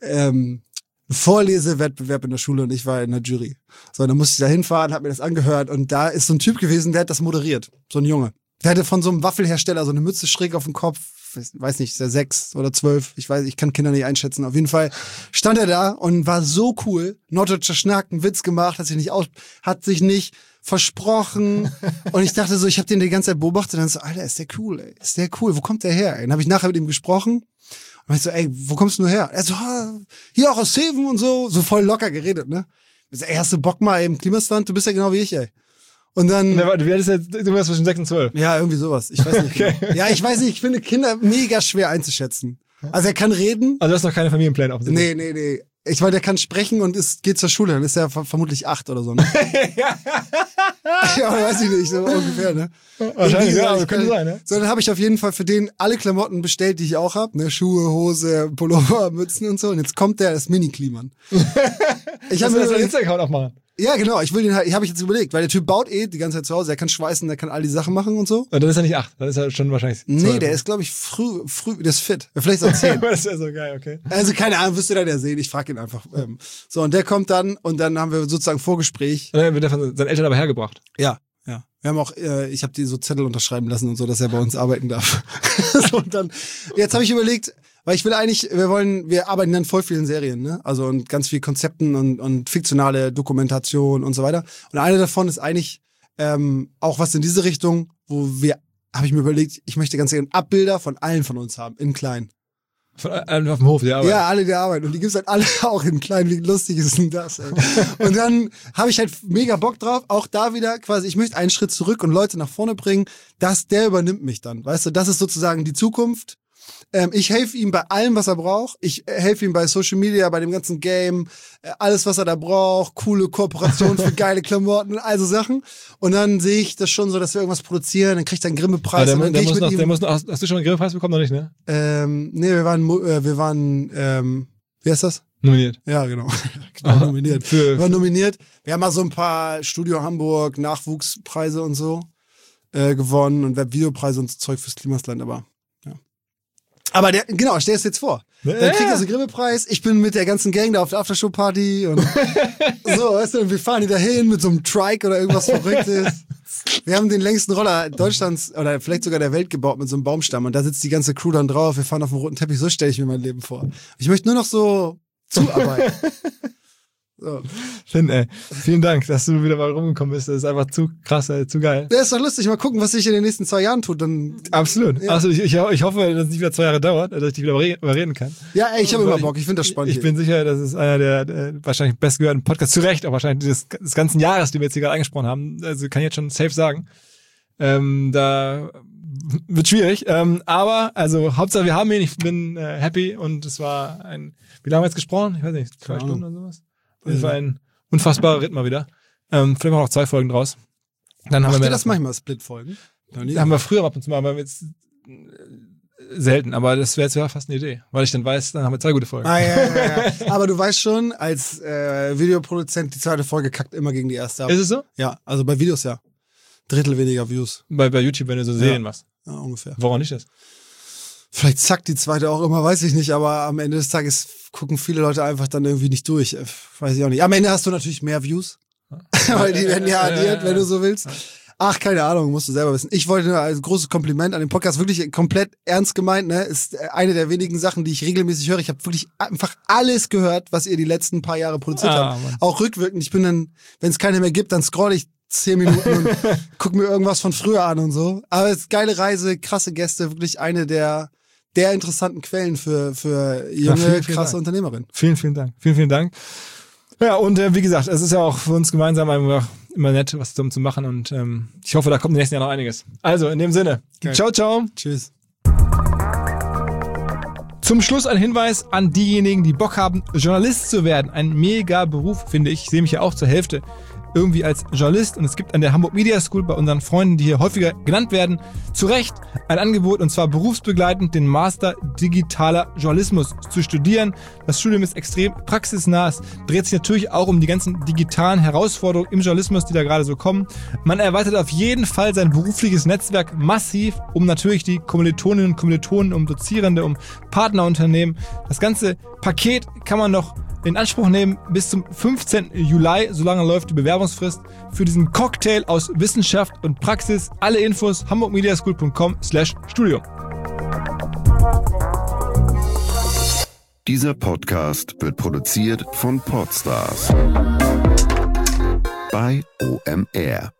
Vorlesewettbewerb in der Schule und ich war in der Jury. So, dann musste ich da hinfahren, hab mir das angehört und da ist so ein Typ gewesen, der hat das moderiert. So ein Junge. Der hatte von so einem Waffelhersteller so eine Mütze schräg auf dem Kopf. Weiß nicht, ist er 6 oder 12? Ich kann Kinder nicht einschätzen. Auf jeden Fall stand er da und war so cool. Norddeutscher Schnack, einen Witz gemacht, hat sich nicht versprochen. Und ich dachte so, ich habe den die ganze Zeit beobachtet und dann so, Alter, ist der cool, ey. Ist der cool, wo kommt der her? Ey? Dann habe ich nachher mit ihm gesprochen. Und ich so, ey, wo kommst du nur her? Er so, hier auch aus Seven und so voll locker geredet, ne? Ich so, ey, hast du Bock mal im Klimasland? Du bist ja genau wie ich, ey. Und dann. Wie alt ist jetzt? Du warst zwischen 6 und 12. Ja, irgendwie sowas. Ich weiß nicht. Okay. Genau. Ja, ich weiß nicht. Ich finde Kinder mega schwer einzuschätzen. Also er kann reden. Also du hast noch keine Familienpläne offensichtlich. Nee. Ich meine, der kann sprechen und geht zur Schule. Dann ist er vermutlich 8 oder so, ne? Ja, weiß ich nicht, so ungefähr, ne? Wahrscheinlich, ja, aber könnte sein, ne? So, dann habe ich auf jeden Fall für den alle Klamotten bestellt, die ich auch habe, ne? Schuhe, Hose, Pullover, Mützen und so. Und jetzt kommt das Mini-Kliman. Ich habe mir so einen Instagram-Account aufmachen. Ja, genau, ich will den halt, habe ich jetzt überlegt, weil der Typ baut die ganze Zeit zu Hause, der kann schweißen, der kann all die Sachen machen und so. Und dann ist er nicht 8, dann ist er schon wahrscheinlich 12. Nee, der ist, glaube ich, früh, der ist fit. Vielleicht auch 10. Das ist ja so geil, okay. Also keine Ahnung, wirst du dann ja sehen, ich frage ihn einfach. So, und der kommt dann und dann haben wir sozusagen Vorgespräch. Und dann wird er von seinen Eltern aber hergebracht. Ja. Wir haben auch, ich habe die so Zettel unterschreiben lassen und so, dass er bei uns arbeiten darf. So, und dann, jetzt habe ich überlegt, weil ich will eigentlich, wir arbeiten an voll vielen Serien, ne? Also und ganz viel Konzepten und fiktionale Dokumentation und so weiter. Und eine davon ist eigentlich auch was in diese Richtung, habe ich mir überlegt, ich möchte ganz gerne Abbilder von allen von uns haben, in klein. Von allen auf dem Hof, die arbeiten. Ja, alle, die arbeiten. Und die gibt's halt alle auch in klein. Wie lustig ist denn das, ey? Und dann habe ich halt mega Bock drauf. Auch da wieder quasi, ich möchte einen Schritt zurück und Leute nach vorne bringen. Der übernimmt mich dann. Weißt du, das ist sozusagen die Zukunft. Ich helfe ihm bei allem, was er braucht. Ich helfe ihm bei Social Media, bei dem ganzen Game, alles, was er da braucht, coole Kooperationen für geile Klamotten, also Sachen. Und dann sehe ich das schon so, dass wir irgendwas produzieren, dann kriegt er einen Grimme-Preis. Hast du schon einen Grimme-Preis bekommen, noch nicht, ne? Nee, wir waren, wie heißt das? Nominiert. Ja, genau. Nominiert. Wir waren nominiert. Wir haben mal so ein paar Studio Hamburg Nachwuchspreise und so gewonnen und Webvideopreise und so Zeug fürs Klimasland, aber Aber der ist jetzt vor. Dann kriegt er so einen Grimme-Preis. Ich bin mit der ganzen Gang da auf der Aftershow-Party und so, weißt du, und wir fahren die dahin mit so einem Trike oder irgendwas Verrücktes. Wir haben den längsten Roller Deutschlands oder vielleicht sogar der Welt gebaut mit so einem Baumstamm und da sitzt die ganze Crew dann drauf. Wir fahren auf dem roten Teppich. So stelle ich mir mein Leben vor. Ich möchte nur noch so zuarbeiten. So. Finn, ey, vielen Dank, dass du wieder mal rumgekommen bist. Das ist einfach zu krass, zu geil. Ja, ist doch lustig. Mal gucken, was sich in den nächsten 2 Jahren tut. Dann Absolut. Ja. Also ich hoffe, dass es nicht wieder 2 Jahre dauert, dass ich dich wieder überreden kann. Ja, ey, ich habe immer Bock. Ich finde das spannend. Ich bin sicher, das ist einer der wahrscheinlich bestgehörten Podcasts, zu Recht, auch wahrscheinlich des ganzen Jahres, die wir jetzt hier gerade angesprochen haben. Also kann ich jetzt schon safe sagen. Da wird schwierig. Aber, also Hauptsache wir haben ihn. Ich bin happy und es war wie lange haben wir jetzt gesprochen? Ich weiß nicht, 2 Stunden oder sowas. Das war ein unfassbarer Ritt mal wieder. Vielleicht machen wir noch 2 Folgen draus. Dann haben wir das manchmal Split-Folgen? Da haben wir früher ab und zu mal, aber jetzt selten. Aber das wäre jetzt ja fast eine Idee. Weil ich dann weiß, dann haben wir 2 gute Folgen. Ja. Aber du weißt schon, als Videoproduzent, die 2. Folge kackt immer gegen die erste ab. Ist es so? Ja, also bei Videos ja. Drittel weniger Views. Bei YouTube, wenn du so Serien machst. Ja, ungefähr. Woran nicht das? Vielleicht zackt die 2. auch immer, weiß ich nicht, aber am Ende des Tages gucken viele Leute einfach dann irgendwie nicht durch. Weiß ich auch nicht. Am Ende hast du natürlich mehr Views, weil die werden ja addiert, wenn du so willst. Ach, keine Ahnung, musst du selber wissen. Ich wollte nur als großes Kompliment an den Podcast, wirklich komplett ernst gemeint, ne? Ist eine der wenigen Sachen, die ich regelmäßig höre. Ich habe wirklich einfach alles gehört, was ihr die letzten paar Jahre produziert habt. Mann. Auch rückwirkend. Ich bin dann, wenn es keine mehr gibt, dann scroll ich 10 Minuten und guck mir irgendwas von früher an und so. Aber es ist geile Reise, krasse Gäste, wirklich eine der interessanten Quellen für junge, krasse Unternehmerinnen. Vielen, vielen Dank. Vielen, vielen Dank. Ja, und wie gesagt, es ist ja auch für uns gemeinsam einfach immer nett, was zusammen zu machen und ich hoffe, da kommt im nächsten Jahr noch einiges. Also, in dem Sinne. Geil. Ciao, ciao. Tschüss. Zum Schluss ein Hinweis an diejenigen, die Bock haben, Journalist zu werden. Ein mega Beruf, finde ich. Ich sehe mich ja auch zur Hälfte irgendwie als Journalist und es gibt an der Hamburg Media School bei unseren Freunden, die hier häufiger genannt werden, zu Recht ein Angebot, und zwar berufsbegleitend den Master Digitaler Journalismus zu studieren. Das Studium ist extrem praxisnah. Es dreht sich natürlich auch um die ganzen digitalen Herausforderungen im Journalismus, die da gerade so kommen. Man erweitert auf jeden Fall sein berufliches Netzwerk massiv, um natürlich die Kommilitoninnen und Kommilitonen, um Dozierende, um Partnerunternehmen. Das ganze Paket kann man noch in Anspruch nehmen bis zum 15. Juli, solange läuft die Bewerbungsfrist für diesen Cocktail aus Wissenschaft und Praxis. Alle Infos hamburgmediaschool.com/Studium. Dieser Podcast wird produziert von Podstars bei OMR.